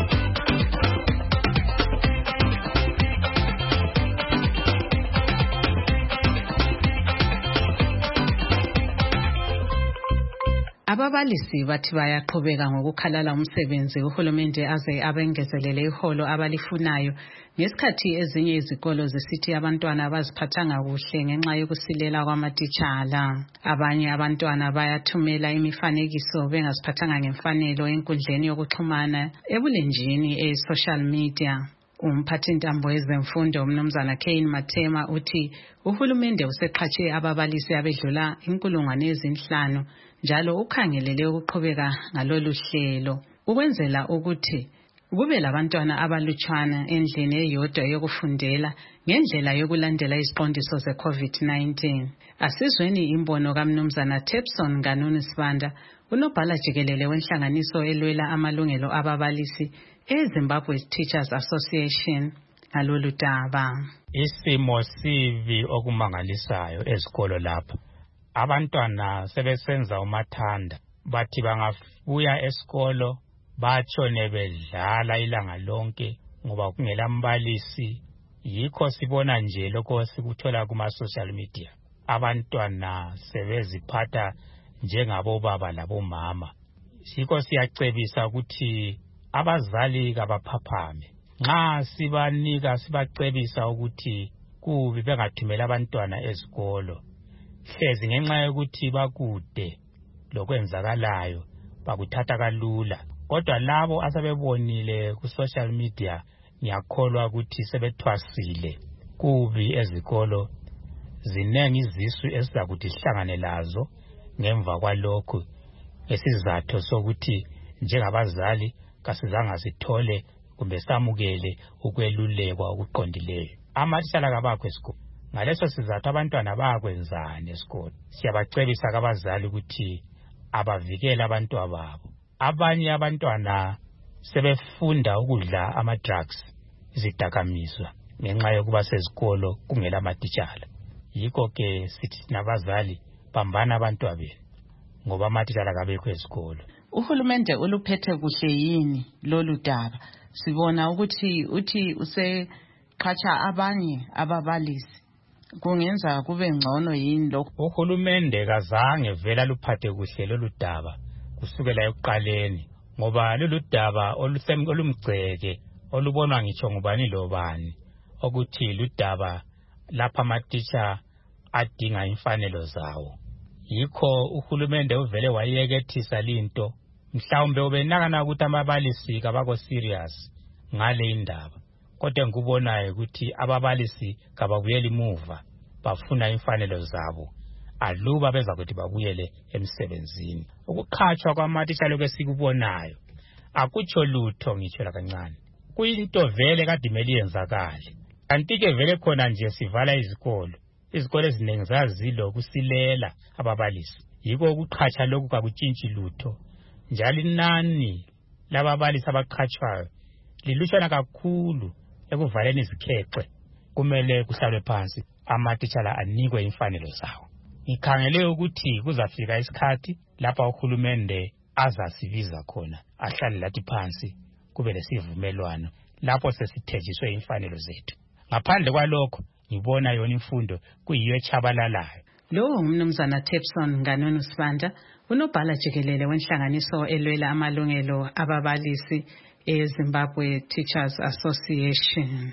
Ababalisi bathi bayaqhubeka ngokukhalala umsebenzi uhulumende aze abengezelele iholo abalifunayo ngesikhathi ezinye izikolo zisithi abantwana abaziphathanga kuhle ngenxa yokusilela kwamatitshala. Abanye abantwana bayathumela imifanekiso bengaziphathanga ngemfanelo enkundleni yokuxhumana ebulenjini e-social media. Umphathintambo wezemfundo umnumzana Kane Matema uthi uhulumende useqhatshe ababalisi abedlula 5,000 njalo ukhangelele ukuqhubeka ngalolu hlelo ukwenzela ukuthi kube labantwana abalutshwana endlini eyodwa yokufundela ngendlela yokulandela iziqondiso ze-COVID-19. Asizweni imbono kaMnumzana Tepson Ganuni Sibanda, unobhala jikelele wenhlanganiso elwela amalungelo ababalisi eZimbabwe Teachers Association. ngalolu daba. Isimo sivi okumangalisayo ezikolo lapha. Abantwana sebesenza umathanda. Bathi bangabuya esikolo batshone bedlala ilanga lonke ngoba kungela mbalisi. Yikho sibona nje lokho sikuthola kuma social media. Abantwana sebeziphatha njengabo baba labo mama. Yikho siyacebisa ukuthi abazali kabaphaphame. Nxa sibanika sibacebisa ukuthi kubi bengathumela abantwana ezikolo. Hlezi ngenxa yokuthi bakude lokwenzakalayo bakuthatha kalula. Kodwa labo asebebonile ku social media ngiyakholwa ukuthi sebethwasile kubi ezikolo. Zinengi izisu esizakuthi sihlangane lazo ngemva kwalokho. Esizatho sokuthi njengabazali kasizange sithole kumbe samukele ukwelulekwa okuqondileyo. Amatitshala kabakho esikolo. Ngaleso sizathu abantwana bayakwenzana esikolo. Siyabacebisa abazali ukuthi abavikele abantwana babo. Abanye abantwana sebefunda ukudla ama-drugs, izidakamizwa, ngenxa yokuba sezikolo kungela amatitshala. Yikho ke sithi nabazali bambana abantwana benu ngoba amatitshala kabekho esikolo. Uhulumende uluphethe kuhle yini lolu daba? Sibona ukuthi useqhatsha abanye ababalisi. Kungenza kube ngcono yini lokho? Uhulumende kazange vela luphathe kuhle lolu daba kusukela ekuqaleni ngoba lolu daba olumgceke olubonwa ngitsho ngubani lobani ukuthi ludaba lapha amatitsha adinga imfanelo zawo. Yikho uhulumende uvele wayekethisa linto. Mhlawumbe ubenakana ukuthi ababalisi kabako serious ngale indaba. Kodwa ngikubonayo ukuthi ababalisi kababuyela imuva bafuna imfanelo zabo. Aluba beza kuthi babuyele emsebenzini. Ukukhatshwa kwamatitsha lokho esikubonayo akutsho lutho ngitsho la kancane. Kuyinto vele kade imeli yenzakale. Kanti ke vele khona nje sivala izikolo. Izikole eziningi zazilo kusilela ababalisi. Yiko ukuqhatsha lokhu kakutshintshi lutho. Njalo inani lababalisi abaqhatshwayo lilushana kakhulu ekuvaleni izikhexe. Kumele kuhlalwe phansi amatitshala anikwe imfanelo zawo. Ngikhangele ukuthi kuzafika isikhathi lapha uhulumende azasibiza khona ahlale lathi phansi kube lesivumelwano lapho sesithejiswe imfanelo zethu. Ngaphandle kwalokho ngibona yona imfundo kuyiyo echabalalayo. Lo ngumnumzana Tepson Nganono Sibanda, unobhala jikelele wenhlanganiso elwela amalungelo ababalisi eZimbabwe Teachers Association.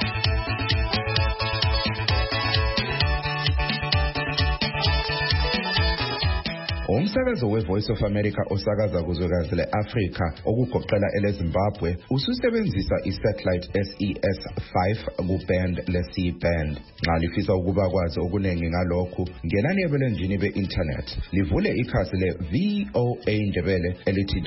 Umsakazo we-Voice of America osakaza kuzwekazi le-Afrika okugoqela ele-Zimbabwe ususebenzisa i-satellite SES-5 ku-band le-C-band. Nxa lifisa ukuba kwazi okuningi ngalokhu, ngenani ebulenjini be-internet. Livule ikhasi le-VOA Ndebele elithi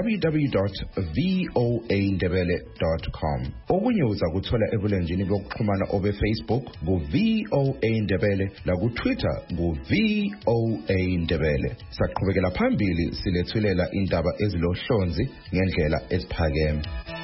www.voandebele.com. Okunye uza kuthola ebulenjini bokuxhumana obe-Facebook ku-VOA Ndebele laku-Twitter ku-VOA Ndebele. Saqhubekela phambili silethulela indaba ezilohlonzi ngendlela eziphakeme.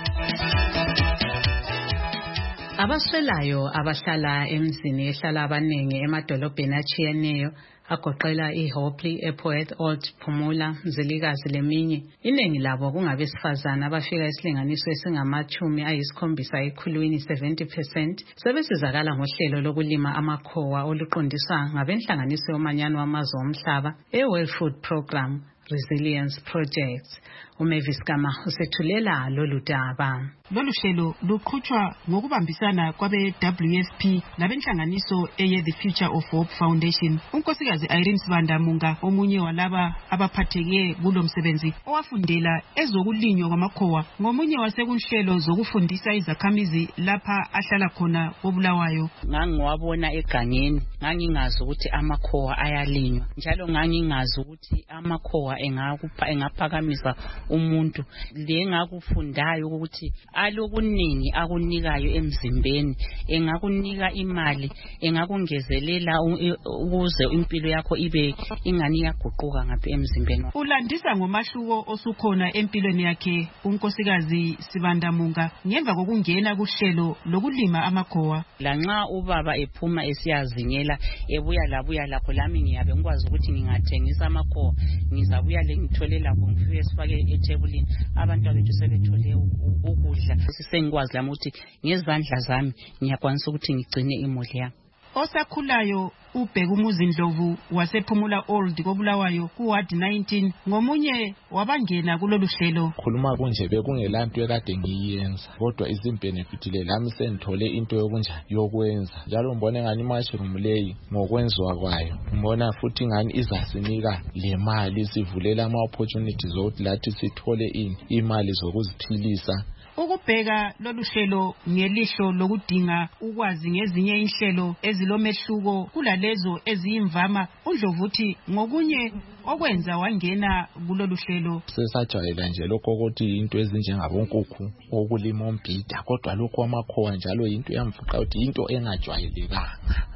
Abaswelayo abahlala emzini ehlala abaningi emadolobheni atshiyeneyo agoqela iHopley, ePoet, Old Phumula, Mzilikazi leminye. Iningi labo kungabesifazana abafika isilinganiso esingama-70 ekhulwini 70%. Sebesizakala ngohlelo lokulima amakhowa oluqondiswa ngabenhlanganiso yomanyano wamazwe omhlaba eWorld Food Programme Resilience Projects. Umavis Gama usethulela lolu daba. Lolu hlelo luqhutshwa ngokubambisana kwabe-WFP labenhlanganiso eye-The Future of Hope Foundation. Unkosikazi Irene Sibanda Munga, omunye walaba abaphatheke kulo msebenzi, owafundela ezokulinywa kwamakhowa, ngomunye wasekunhlelo zokufundisa izakhamizi lapha ahlala khona koBulawayo. Ngangiwabona egangeni, ngangingazi ukuthi amakhowa ayalinywa, njalo ngangingazi ukuthi amakhowa engaphakamisa umuntu le ngakufundayo ukuthi alokuningi akunikayo emzimbeni engakunika imali engakungezelela ukuze impilo yakho ibe ingani yaguquka ngapha emzimbeni. Ulandisa ngomahluko osukhona empilweni yakhe unkosikazi Sibandamunga ngemva kokungena kuhlelo lokulima amakhowa. Lanxa ubaba ephuma esiyazingela ebuya lakho lami ngiyabe ngikwazi ukuthi ngingathengisa amakhowa ngizabuya le ngithole lapho ngifike sifake etebulini abantu abethu sebethole ukudla sisengikwazi lami ukuthi ngezandla zami ngiyakwanisa ukuthi ngigcine imuli yami. Osakhulayo ubheka uMuzindlovu wasephumula old koBulawayo kuward 19 ngomunye wabangena kulolu hlelo. Khuluma kunje bekungelanto ekade ngiyenza kodwa izibenefit lami sengithole into yokunjani yokwenza njalo ngibona ngani mushroom leyi ngokwenzwa kwayo ngibona futhi ngani izasinika le mali sivulela ama opportunities ukuthi lathi sithole imali zokuziphilisa. Ukubheka lolu hlelo ngelihlo lokudinga ukwazi ngezinye inhlelo ezilomehluko kulalezo eziyimvama uNdlovu uthi ngokunye okwenza wangena kulolu hlelo. Sesajayela nje lokho ukuthi into ezinjengabonkukhu okulima ombhida kodwa lokho amakhowa njalo into yamfuqa ukuthi into engajwayelekanga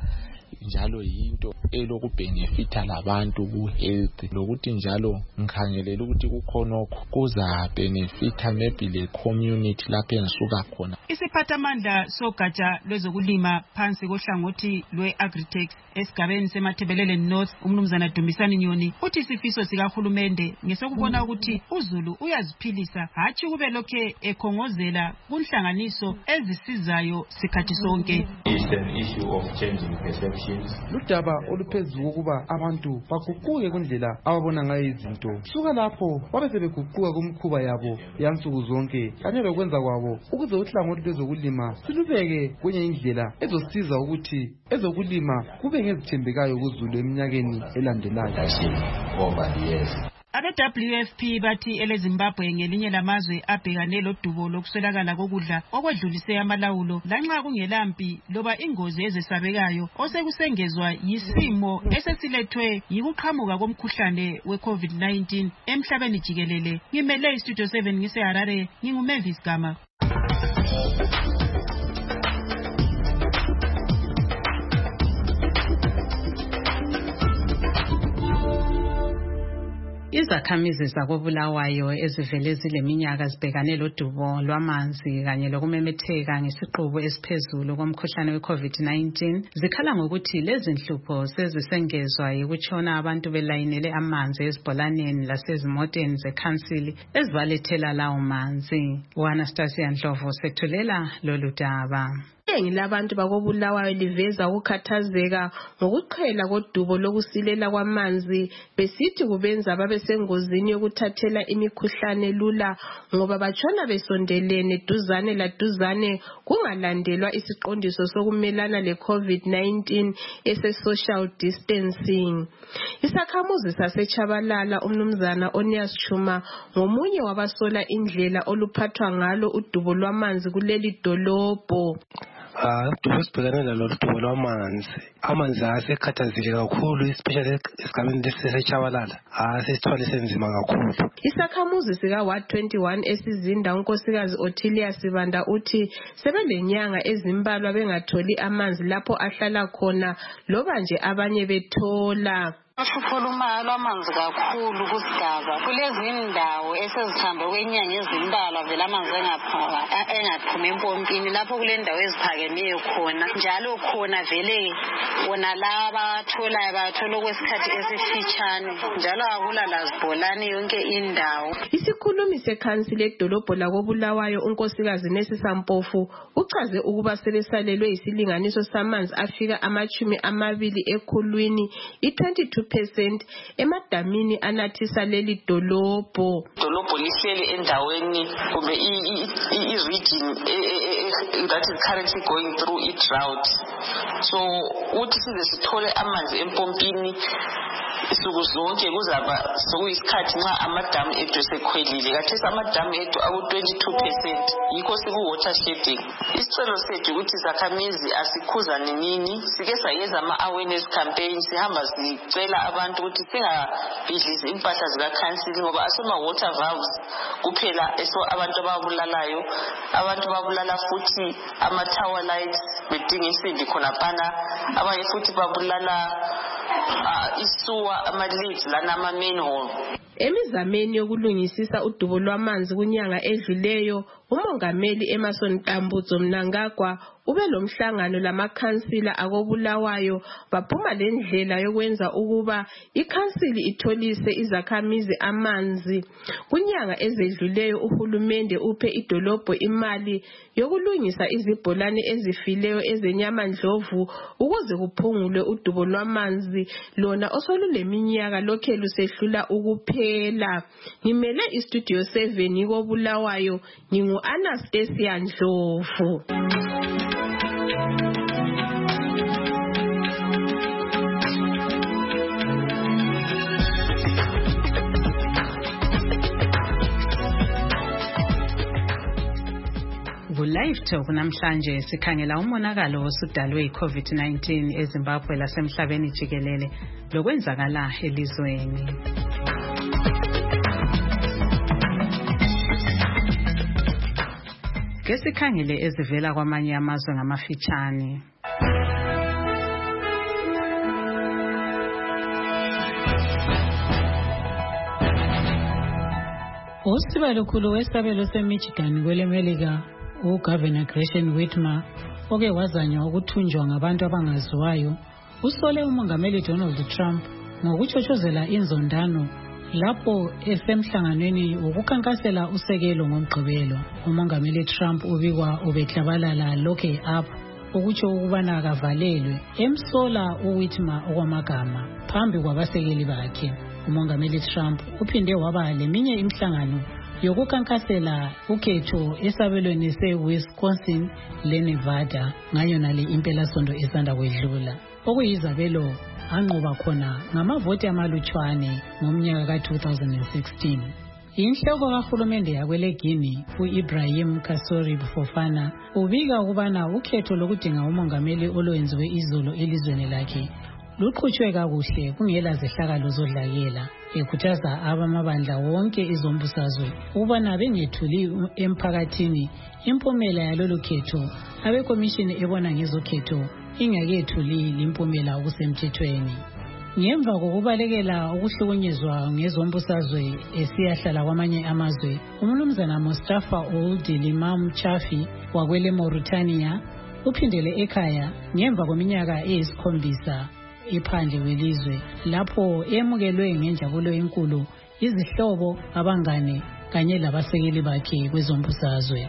njalo yinto elokubhenefitha labantu ku health lokuthi njalo ngikhangelela ukuthi kukhonokho kuza benefitha maybe le community lapho engisuka khona. Isiphathamandla sogatsha lwezokulima phansi kohlangothi lwe-Agritech esigabeni seMathebelele North umnumzana Dumisani Nyoni uthi isifiso sikahulumende ngesokubona ukuthi uZulu uyaziphilisa hatshi kube lokhe ekhongozela kunhlanganiso ezisizayo sikhathi sonke. It's an issue of changing perception. Ludaba oluphezulu ukuba abantu baguquke kundlela ababona ngayo izinto. Suka lapho babe sebeguquka kumkhuba yabo yansuku zonke kanye lokwenza kwabo ukuze uhlangothi lwezokulima silubeke kwenye indlela ezosiza ukuthi ezokulima kube ngezithembekayo kuZulu eminyakeni elandelayo. Abe-WFP bathi eleZimbabwe ngelinye lamazwe abhekane lodubo lokuswelakala kokudla okwedlulise amalawulo lanxa kungelampi loba ingozi ezesabekayo osekusengezwa yisimo esesilethwe yikuqhamuka komkhuhlane we-COVID-19 emhlabeni jikelele. Ngimele iStudio 7 ngiseHarare nginguMavis Gama. Izakhamizi zakoBulawayo ezivele zileminyaka zibhekane lodubo lwamanzi kanye lokumemetheka ngesiqubu esiphezulu komkhuhlane we-COVID-19 zikhala ngokuthi lezi nhlupho sezisengezwa yikutshona abantu belayinele amanzi ezibholaneni lasezimoteni zekhansili ezibalethela lawo manzi. Anastasia Ndlovu sethulela lolu daba. Iningi labantu bakoBulawayo liveza ukukhathazeka ngokuqhela kodubo lokusilela kwamanzi besithi kubenza babe sengozini yokuthathela imikhuhlane lula ngoba batshona besondelene duzane laduzane kungalandelwa isiqondiso sokumelana le-COVID-19 ese-social distancing. Isakhamuzi saseChabalala umnumzana Onias Chuma ngomunye wabasola indlela oluphathwa ngalo udubo lwamanzi kuleli dolobho. Dubo sibhekane nalo dubo lwamanzi. Amanzi asekhathazile kakhulu especially esigabeni leseChabalala. Sesithwale senzima kakhulu. Isakhamuzi sika Ward 21 esizinda unkosikazi Othilia Sibanda uthi sebelenyanga ezimbalwa bengatholi amanzi lapho ahlala khona loba nje abanye bethola. Uhlupho lwamanzi kakhulu kusigaba kulezi indawo esezithambe kwenyanga ezimbalwa vele amanzi engaphumi empompini lapho kule ndawo eziphakemeyo khona njalo khona vele wona laba abatholayo bathola kwesikhathi esifitshane njalo akula lazibholani yonke indawo. Isikhulumi sekhansili edolobho lakoBulawayo unkosikazi Nesisa Mpofu uchaze ukuba sebesalelwe isilinganiso samanzi afika 20 ekhulwini i-22% emadamini anathisa leli dolobho. Dolobho lihleli endaweni kumbe i-region that is currently going through a drought. So uthi size sithole amanzi empompini isuku zonke kuzaba sokuyisikhathi nxa amadamu ethu esekhwelile. Kathesi amadamu ethu aku-22%, yikho siku-water shedding. Isicelo sethu ukuthi izakhamizi asikhuzane nini, sike sayenza ama-awareness campaign, sihamba sicela abantu ukuthi singabhidlizi impahla zikakhansili ngoba asema-water valves kuphela eso abantu ababulalayo. Abantu babulala futhi ama-tower lights bedinga insimbi khonaphana, abanye futhi babulala isuwa ama-leads lana ama-manhole. Emizameni yokulungisisa udubo lwamanzi kunyanga edluleyo, umongameli Emmerson Tambudzo Mnangagwa ube lomhlangano lamakhansila akobulawayo baphuma lendlela yokwenza ukuba ikhansili itholise izakhamizi amanzi. Kunyanga ezedluleyo uhulumende uphe idolobho imali yokulungisa izibholane ezifileyo ezenyamandlovu ukuze kuphungulwe udubo lwamanzi lona osoluleminyaka lokhe lusehlula ukuphela. Ngimele istudio 7 kobulawayo, ngingu-Anastasia Ndlovu. Live Talk namhlanje sikhangela umonakalo osudalwe yi-COVID-19 eZimbabwe lasemhlabeni jikelele lokwenzakala elizweni. Ke sikhangele ezivela kwamanye amazwe ngamafitshane. Usiba lokhulu wesabelo seMichigan kwelemelika uGovernor Gretchen Whitmer oke wazanywa ukuthunjwa ngabantu abangaziwayo usole umongameli Donald Trump ngokuchochozela inzondano lapho esemhlanganweni wokukhankasela usekelo ngomgqibelo. Umongameli Trump ubikwa ubeklabalala lokhe apha ukutsho ukubana akavalelwe emsola uWhitmer okwamagama phambi kwabasekeli bakhe. Umongameli Trump uphinde waba leminye imihlangano yokukhankasela ukhetho esabelweni seWisconsin leNevada ngayona le impelasonto esanda kwedlula okuyizabelo anqoba khona ngamavoti amalutshwane ngomnyaka ka-2016. Inhloko kahulumende yakweleGuinea u-Ibrahim Kassory Fofana ubika ukubana ukhetho lokudinga umongameli olwenziwe izolo elizweni lakhe luqhutshwe kakuhle kungela zehlakalo zodlakela, ekhuthaza abamabandla wonke izombusazwe ukubana bengethuli emphakathini impumela yalolu khetho abekomishini ebona ngezokhetho ingakethuli limpumela okusemthethweni. Ngemva kokubalekela ukuhlukunyezwa ngezombusazwe esiyahlala kwamanye amazwe, umnumzana Mustafa Ould Limam Chafi wakwele Mauritania uphindele ekhaya ngemva kweminyaka eyisikhombisa iphandle welizwe lapho emukelwe ngenjabulo enkulu izihlobo, abangane kanye labasekeli bakhe kwezombusazwe.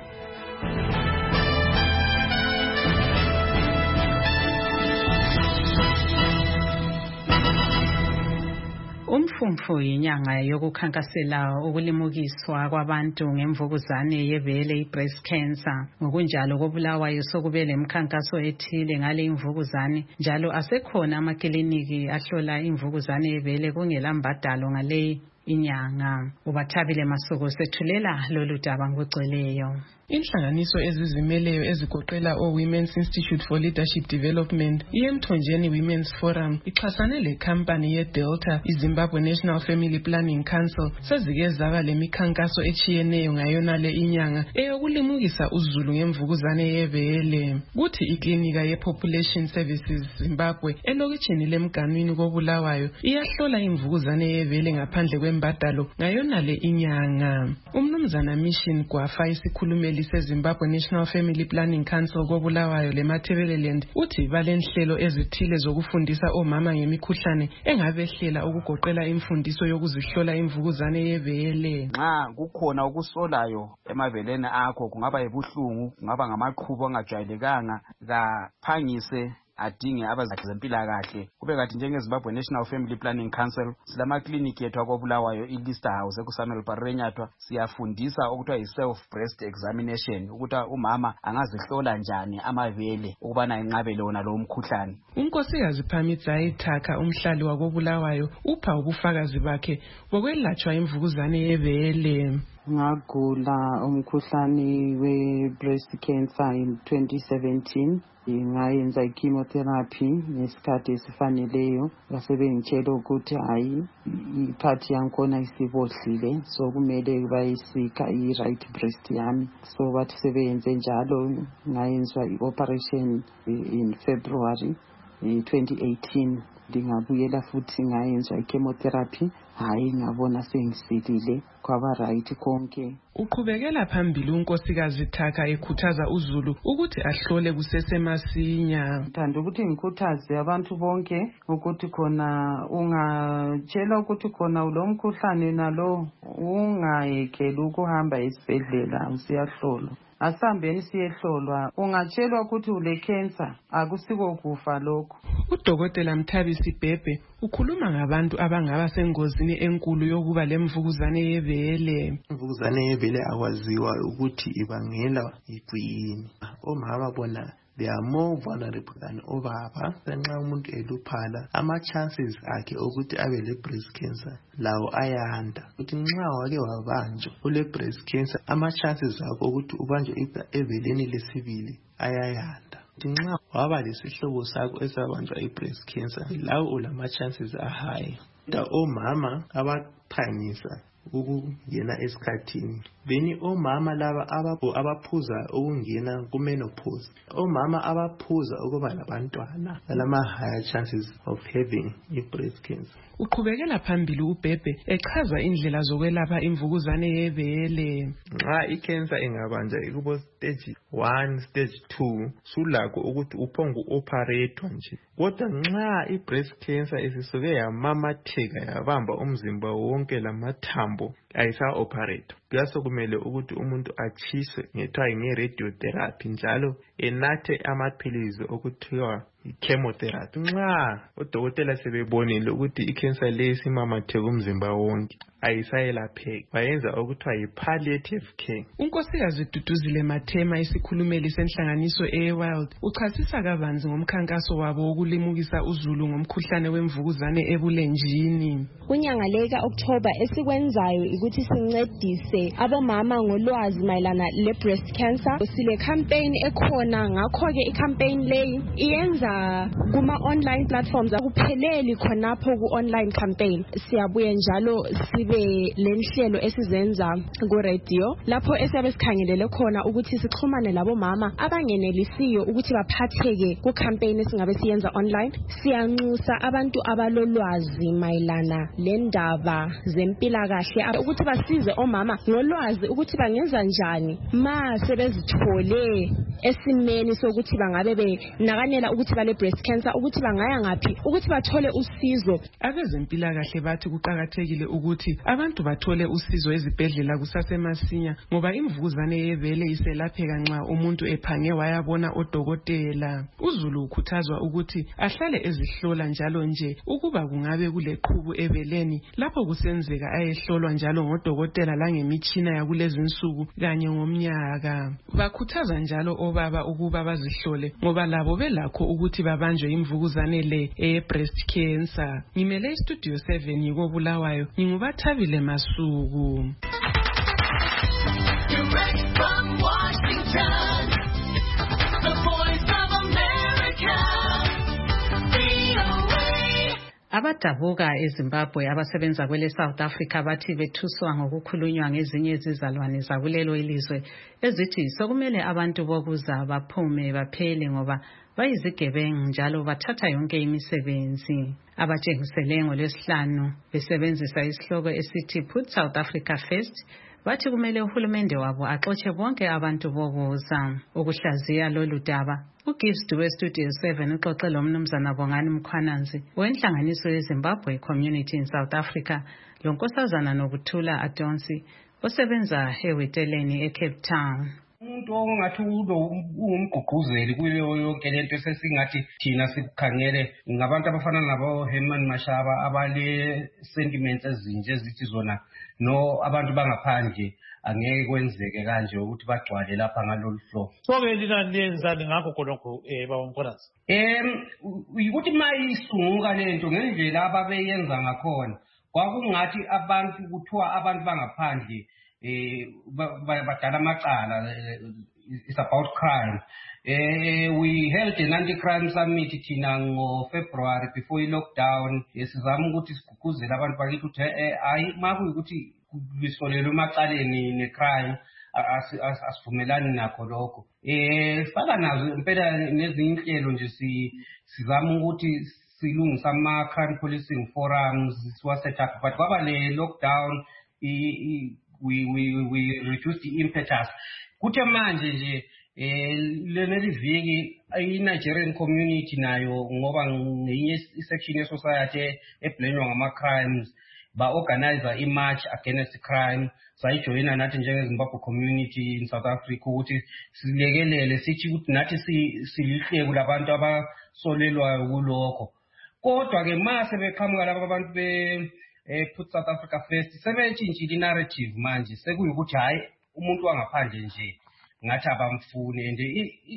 Umfumfu yinyanga yokukhankasela ukulimukiswa kwabantu ngemvukuzane yebele i-breast cancer. Ngokunjalo kobulawayo sokube lemikhankaso ethile ngale imvukuzane, njalo asekhona amakliniki ahlola imvukuzane yebele kungela mbadalo ngale inyanga. Ubathabile Masuku sethulela lolu daba ngokugcweleyo. Inhlanganiso ezizimeleyo ezigoqela o-Women's Institute for Leadership Development, iMthonjeni Women's Forum, ixhasane lekhampani ye-Delta, iZimbabwe National Family Planning Council, sezike zaba lemikhankaso etshiyeneyo ngayonale inyanga eyokulimukisa uzulu ngemvukuzane yebele. Kuthi iklinika ye-Population Services Zimbabwe elokitshini lemganwini kobulawayo iyahlola imvukuzane yebele ngaphandle kwembadalo ngayonale inyanga. Umnumzana Mission Gwafa isikhulumeli seZimbabwe National Family Planning Council kobulawayo leMatabeleland uthi balenhlelo ezithile zokufundisa omama ngemikhuhlane engabehlela ukugoqela imfundiso yokuzihlola imvukuzane yebele. Nxa kukhona ukusolayo emabeleni akho, kungaba yibuhlungu, kungaba ngamaqhubu angajwayelekanga, kaphangise adinge abezempilakahle. Kube kanti njengeZimbabwe National Family Planning Council silamakliniki yethu akoBulawayo iLister House ekuSamuel Parenyathwa. Siyafundisa okuthiwa yi-self breast examination ukuthi umama angazihlola njani amabele ukubana enqabele wona lo mkhuhlane. uNkosikazi Phamidzai Thaka umhlali wakoBulawayo upha ubufakazi bakhe bokwelatshwa imvukuzane yebele. Ngagula umkhuhlane we-breast cancer in 2017. Ngayenza i-chemotherapy ngesikhathi esifaneleyo. Basebengitshela ukuthi hayi iphathi yankhona isibohlile, so kumele bayisika i-right breast yami. So bathi sebeyenze njalo, ngayenzwa i-operation in February 2018. Ngingabuyela futhi ngayenzwa i-chemotherapy. Hayi ngabona sengisilile kwaba right konke. Uqhubekela phambili uNkosikazi Thaka ekhuthaza uZulu ukuthi ahlole kusesemasinya. Ngithanda ukuthi ngikhuthaze abantu bonke ukuthi khona ungatshela ukuthi khona lo mkhuhlane nalo ungayekeli ukuhamba esibhedlela usiyahlolwa. Asambeni siyehlolwa. Ungatshelwa ukuthi ule cancer akusiko kufa lokho. uDokotela Mthabisi Bhebhe ukhuluma ngabantu abangaba sengozini enkulu yokuba lemvukuzane yebele. Imvukuzane yebele akwaziwa ukuthi ibangela yini. Omama bona they are more vulnerable than obaba. Nxa umuntu eluphala ama-chances akhe ukuthi abe le-breast cancer lawo ayanda. Ukuthi nxa wake wabanjwa ule-breast cancer ama-chances akho ukuthi ubanjwe ebeleni lesibili ayayanda. Ukuthi nxa waba lesihlobo sakho esabanjwa i-breast cancer lawo ulama-chances ahigh. Omama abaphangisa ukungena esikhathini. Beni omama laba abaphuza ukungena kumenopause. Omama abaphuza ukuba labantwana balama higher chances of having i-breast cancer. Uqhubekela phambili uBhebhe echaza indlela zokwelapha imvukuzane yebele. Nxa i-cancer ingabanja ikubo stage 1, stage 2, sulakho ukuthi uphongu operate nje. Kodwa nxa i-breast cancer isisuke yamamatheka yabamba umzimba wonke lamathambo ayisa-operate, kuyasokumele ukuthi umuntu achiswe nge-radiotherapy njalo enathe amaphilizi okuthiwa i-chemotherapy. Nxa odokotela sebebonile ukuthi i-cancer le isimamatheka umzimba wonke ayisayelapheki, bayenza okuthiwa yi-palliative care. uNkosikazi Duduzile Mathema isikhulumeli senhlanganiso eWorld uchasisa kabanzi ngomkhankaso wabo wokulimukisa uZulu ngomkhuhlane wemvukuzane ebulenjini. Kunyanga le ka-October esikwenzayo ukuthi sincedise abomama ngolwazi mayelana le-breast cancer. Sile campaign ekhona, ngakho-ke i-campaign leyi iyenza kuma-online platforms. Akupheleli khonapho ku-online campaign. Siyabuye njalo sibe lenhlelo esizenza ku-radio lapho esiyabe sikhangelele khona ukuthi sixhumane labomama abangenelisiyo ukuthi baphatheke ku-campaign esingabe siyenza online. Siyanxusa abantu abalolwazi mayelana lendaba zempilakahle ukuthi basize omama ngolwazi ukuthi bangenza njani ma sebezithole esimeni sokuthi bangabe benakanela ukuthi bale breast cancer, ukuthi bangaya ngaphi ukuthi bathole usizo. Abezempilakahle bathi kuqakathekile ukuthi abantu bathole usizo ezibhedlela kusasemasinya ngoba imvukuzane yebele iselapheka nxa umuntu ephange wayabona odokotela. uZulu ukhuthazwa ukuthi ahlale ezihlola njalo nje ukuba kungabe kuleqhubu ebeleni, lapho kusenzeka ayehlolwa njalo ngodokotela langemitshina yakulezi insuku kanye ngomnyaka. Bakhuthaza njalo obaba ukuba bazihlole ngoba labo belakho ukuthi babanjwe imvukuzane le eye-breast cancer. Ngimele iStudio 7 yikoBulawayo, nginguBathabile Masuku. Direct from Washington, the Voice of America, VOA. Abadabuka eZimbabwe abasebenza kwele South Africa bathi bethuswa ngokukhulunywa ngezinye izizalwane zakulelo ilizwe ezithi sokumele abantu bokuza baphume baphele ngoba bayizigebengu njalo bathatha yonke imisebenzi. Abatshengisele ngolwesihlanu besebenzisa isihloko esithi Put South Africa First bathi kumele uhulumende wabo axotshe bonke abantu bokuza. Ukuhlaziya lolu daba uGives Dube Studio 7 uxoxe lo mnumzana Bongani Mkhwananzi wenhlanganiso yeZimbabwe Community in South Africa lonkosazana Nokuthula Adonsi osebenza eWeteleni eCape Town. umuntu ongathi ungumgqugquzeli kuyo yonke lento esesingathi thina sikukhangele ngabantu abafana nabo Herman Mashaba abale sentiments ezinje ezithi zona no abantu bangaphandle angeke kwenzeke kanje ukuthi bagcwale lapha ngalolu hlobo. So-ke lina lenzani ngakho khonokho baba Mkhwanazi? Ukuthi mayisunguka lento ngendlela ababeyenza ngakhona kwakungathi abantu kuthiwa abantu bangaphandle badala amacala. It's about crime. We held an anti-crime summit thina ngo-February before i-lockdown. Sizama ukuthi sigqugquzele abantu bakithi ukuthi hayi makuyukuthi lisolelwe emacaleni ne-crime asivumelani nakho lokho. Sifaka nazo impela nezinye inhlelo nje sizama ukuthi silungisa ama-crime policing forums siwaset up, but kwaba le-lockdown we reduced the impetus. Kuthe manje nje leneli viki i-Nigerian community nayo ngoba ngenye section ye-society eblenywa ngama-crimes ba-organize i-march against crime. Sayijoyina nathi njenge-Zimbabwe community in South Africa ukuthi silekelele sithi ukuthi nathi silihleko labantu abasolelwayo kulokho. Kodwa-ke mase beqhamuka laba abantu put South Africa first sebetshintshile i-narrative manje sekuyukuthi hayi umuntu wangaphandle nje ngathi abamfuni and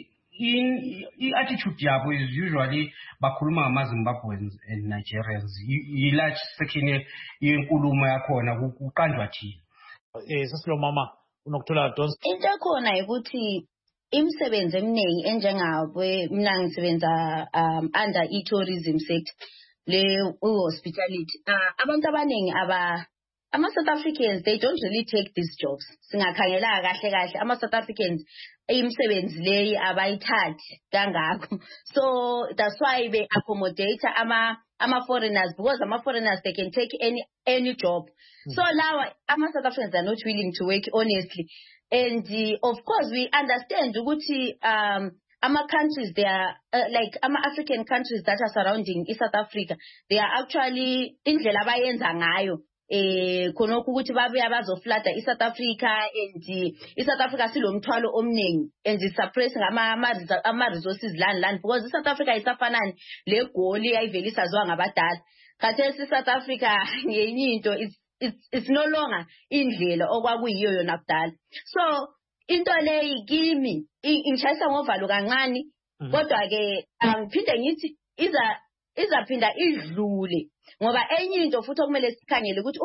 i-attitude yabo is usually bakhuluma ngama-Zimbabweans and Nigerians. I-large section yenkulumo yakhona kuqanjwa thina. Sasilo mama unokuthola Dons. Into khona ukuthi imisebenzi eminingi enjengawe mina ngisebenza under i-tourism sector le hospitality. Abantu abaningi ama-South Africans, they don't really take these jobs. Singakhangela kahle ama-South Africans imisebenzi leyi abayithathi kangakho. So that's why they accommodate ama-foreigners, because ama-foreigners they can take any job. So now ama-South Africans are not willing to work honestly. And of course we understand ukuthi countries, they are like African countries that are surrounding South Africa, they are actually indlela abayenza ngayo khonokho ukuthi babuya bazoflada iSouth Africa and iSouth Africa silomthwalo omningi and suppress ama-resources land because iSouth Africa isafanani le goli ayivelisa zwa ngabadala. Khathesi iSouth Africa ngenye into it's no longer indlela okwakuyiyo yona kudala. So into leyi kimi ingishayisa ngovalo kancane kodwa ke angiphinde ngithi izaphinda idlule ngoba enye into futhi okumele sikhangele ukuthi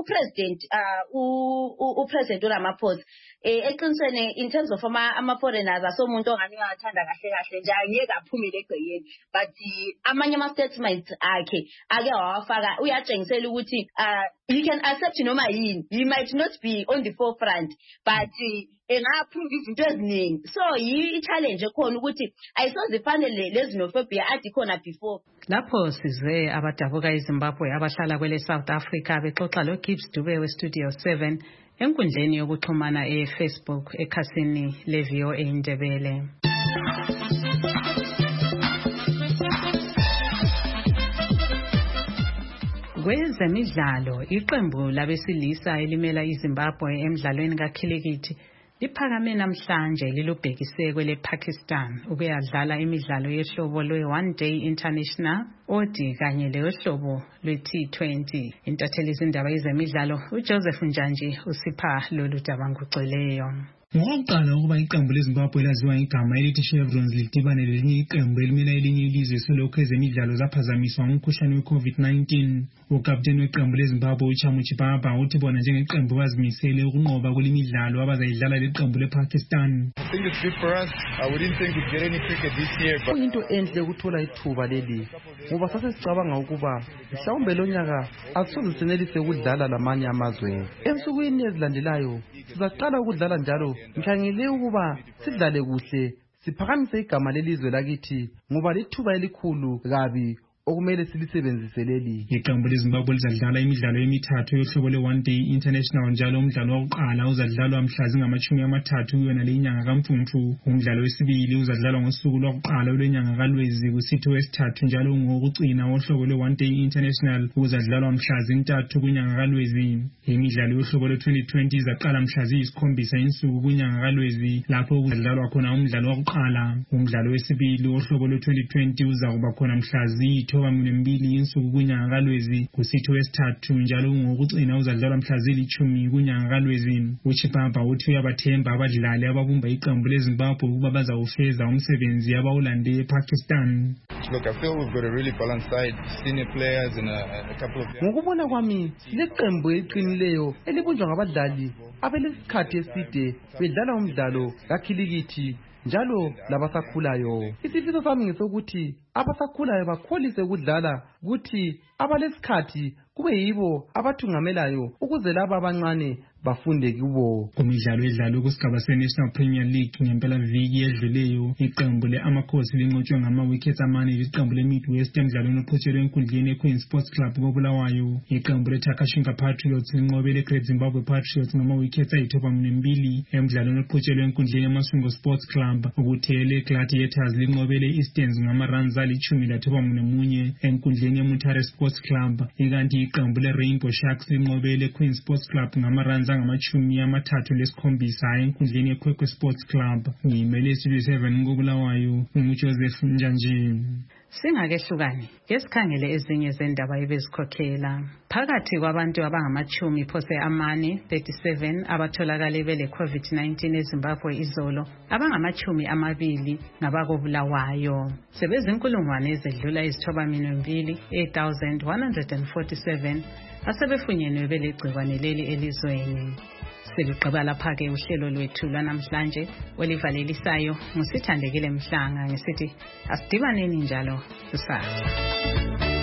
upresident uRamaphosa eqinisweni in terms of ama-foreigners asomuntu ongani uyathanda kahle nje angeke aphumele egcekeni, but amanye ama-statements akhe ake wawafaka uyatshengisela ukuthi he can accept noma yini. He might not be on the forefront but enga-approve izinto eziningi. So i-challenge ekhona ukuthi ayisoze ifanele lezinophobia adi khona before. Lapho sizwe abadabuka eZimbabwe abahlala kwele South Africa bexoxa lo Gibbs Dube weStudio 7 enkundleni yokuxhumana eFacebook ekhasini leVOA Indebele. Kwezemidlalo, iqembu labesilisa elimela iZimbabwe emidlalweni kakhilikithi liphakame namhlanje lilubhekise kwele Pakistan ukuyadlala imidlalo yehlobo lwe-One Day International ODI kanye leyohlobo lwe-T20. Intatheli izindaba yezemidlalo uJoseph Njanji usipha lolu daba ngugcweleyo. Ngokuqala ukuba iqembu leZimbabwe laziwa igama elithi Chevrons lidibane lelinye iqembu elimela elinye ilizwe selokhu ezemidlalo zaphazamiswa ngumkhuhlane we-COVID-19. Ukapteni weqembu leZimbabwe uChamu Chipapa uthi bona njengeqembu bazimisele ukunqoba kulimidlalo abazayidlala leqembu lePakistan. Kuyinto enhle ukuthola ithuba leli ngoba sasesicabanga ukuba mhlawumbe lo nyaka asisoze senelise ukudlala lamanye amazwe. Ensukwini ezilandelayo sizaqala ukudlala njalo. Ngikhangele ukuba sidlale kuhle siphakamise igama lelizwe lakithi ngoba lithuba elikhulu kabi okumele silisebenzise leli. Iqembu leZimbabwe lizadlala imidlalo emithathu yohlobo le-One Day International njalo umdlalo wokuqala uzadlalwa mhla zingama-30 kuyona le inyanga kaMfumfu. Umdlalo wesibili uzadlalwa ngosuku lwakuqala lwenyanga kaLwezi kusithi wesithathu njalo ngowokucina wohlobo lwe-One Day International uzadlalwa mhla zi-3 kunyanga kaLwezi. Imidlalo yohlobo lwe-2020 izaqala mhla zi-7 insuku kunyanga kaLwezi lapho kuzadlalwa khona umdlalo wokuqala. Umdlalo wesibili wohlobo lwe-2020 uzakuba khona mhla zi-9 insuku kunyanga kaLwezi kusithi wesithathu njalo ngowokucina uzadlalwa mhla zi-10 kunyanga kaLwezi. uChipapa uthi uyabathemba abadlali ababumba iqembu leZimbabwe ukuba bazawufeza umsebenzi abawulande ePakistan. Look, I feel we've got a really balanced side, senior players and a couple of... Ngokubona kwami sileqembu eliqinileyo elibunjwa ngabadlali abelesikhathi eside bedlala umdlalo kakhilikithi njalo labasakhulayo. Isifiso sami ngesokuthi abasakhulayo bakholise ukudlala kuthi abalesikhathi kube yibo abathungamelayo ukuze laba abancane bafunde kubo. Kumidlalo edlalwe kusigaba se-National Premier League ngempela viki edluleyo iqembu le-Amakhosi linqotshwe ngama-wickets amane liqembu le-Midwest emdlalweni oqhutshelwe enkundleni ye-Queen Sports Club koBulawayo. Iqembu le-Takashinga Patriots linqobele Great Zimbabwe Patriots ngama-wickets ayi-92 emdlalweni oqhutshelwe enkundleni ye-Masungo Sports Club. Ukuthele Gladiators linqobele Easterns ngama-runs ali-11 enkundleni ye-Mutare Sports Club. Ikanti iqembu le-Rainbow Sharks linqobele Queen Sports Club ngama-runs angama-37 enkundleni yeKwekwe Sports Club. Ngimele Studio 7 koBulawayo nginguJoseph Njanji. Singakehlukani ngesikhangele ezinye zendaba ebezikhokhela phakathi kwabantu abangama-10 phose amane 37 abatholakala bele COVID-19 eZimbabwe izolo abangama-20 ngabakobulawayo sebezinkulungwane ezedlula izithoba-2 8,147 asebefunyenwe belegcikwane leli elizweni. Seliqaba lapha-ke uhlelo lwethu lwanamhlanje olivalelisayo ngusithandekile Mhlanga ngisithi asidibaneni njalo kusasa.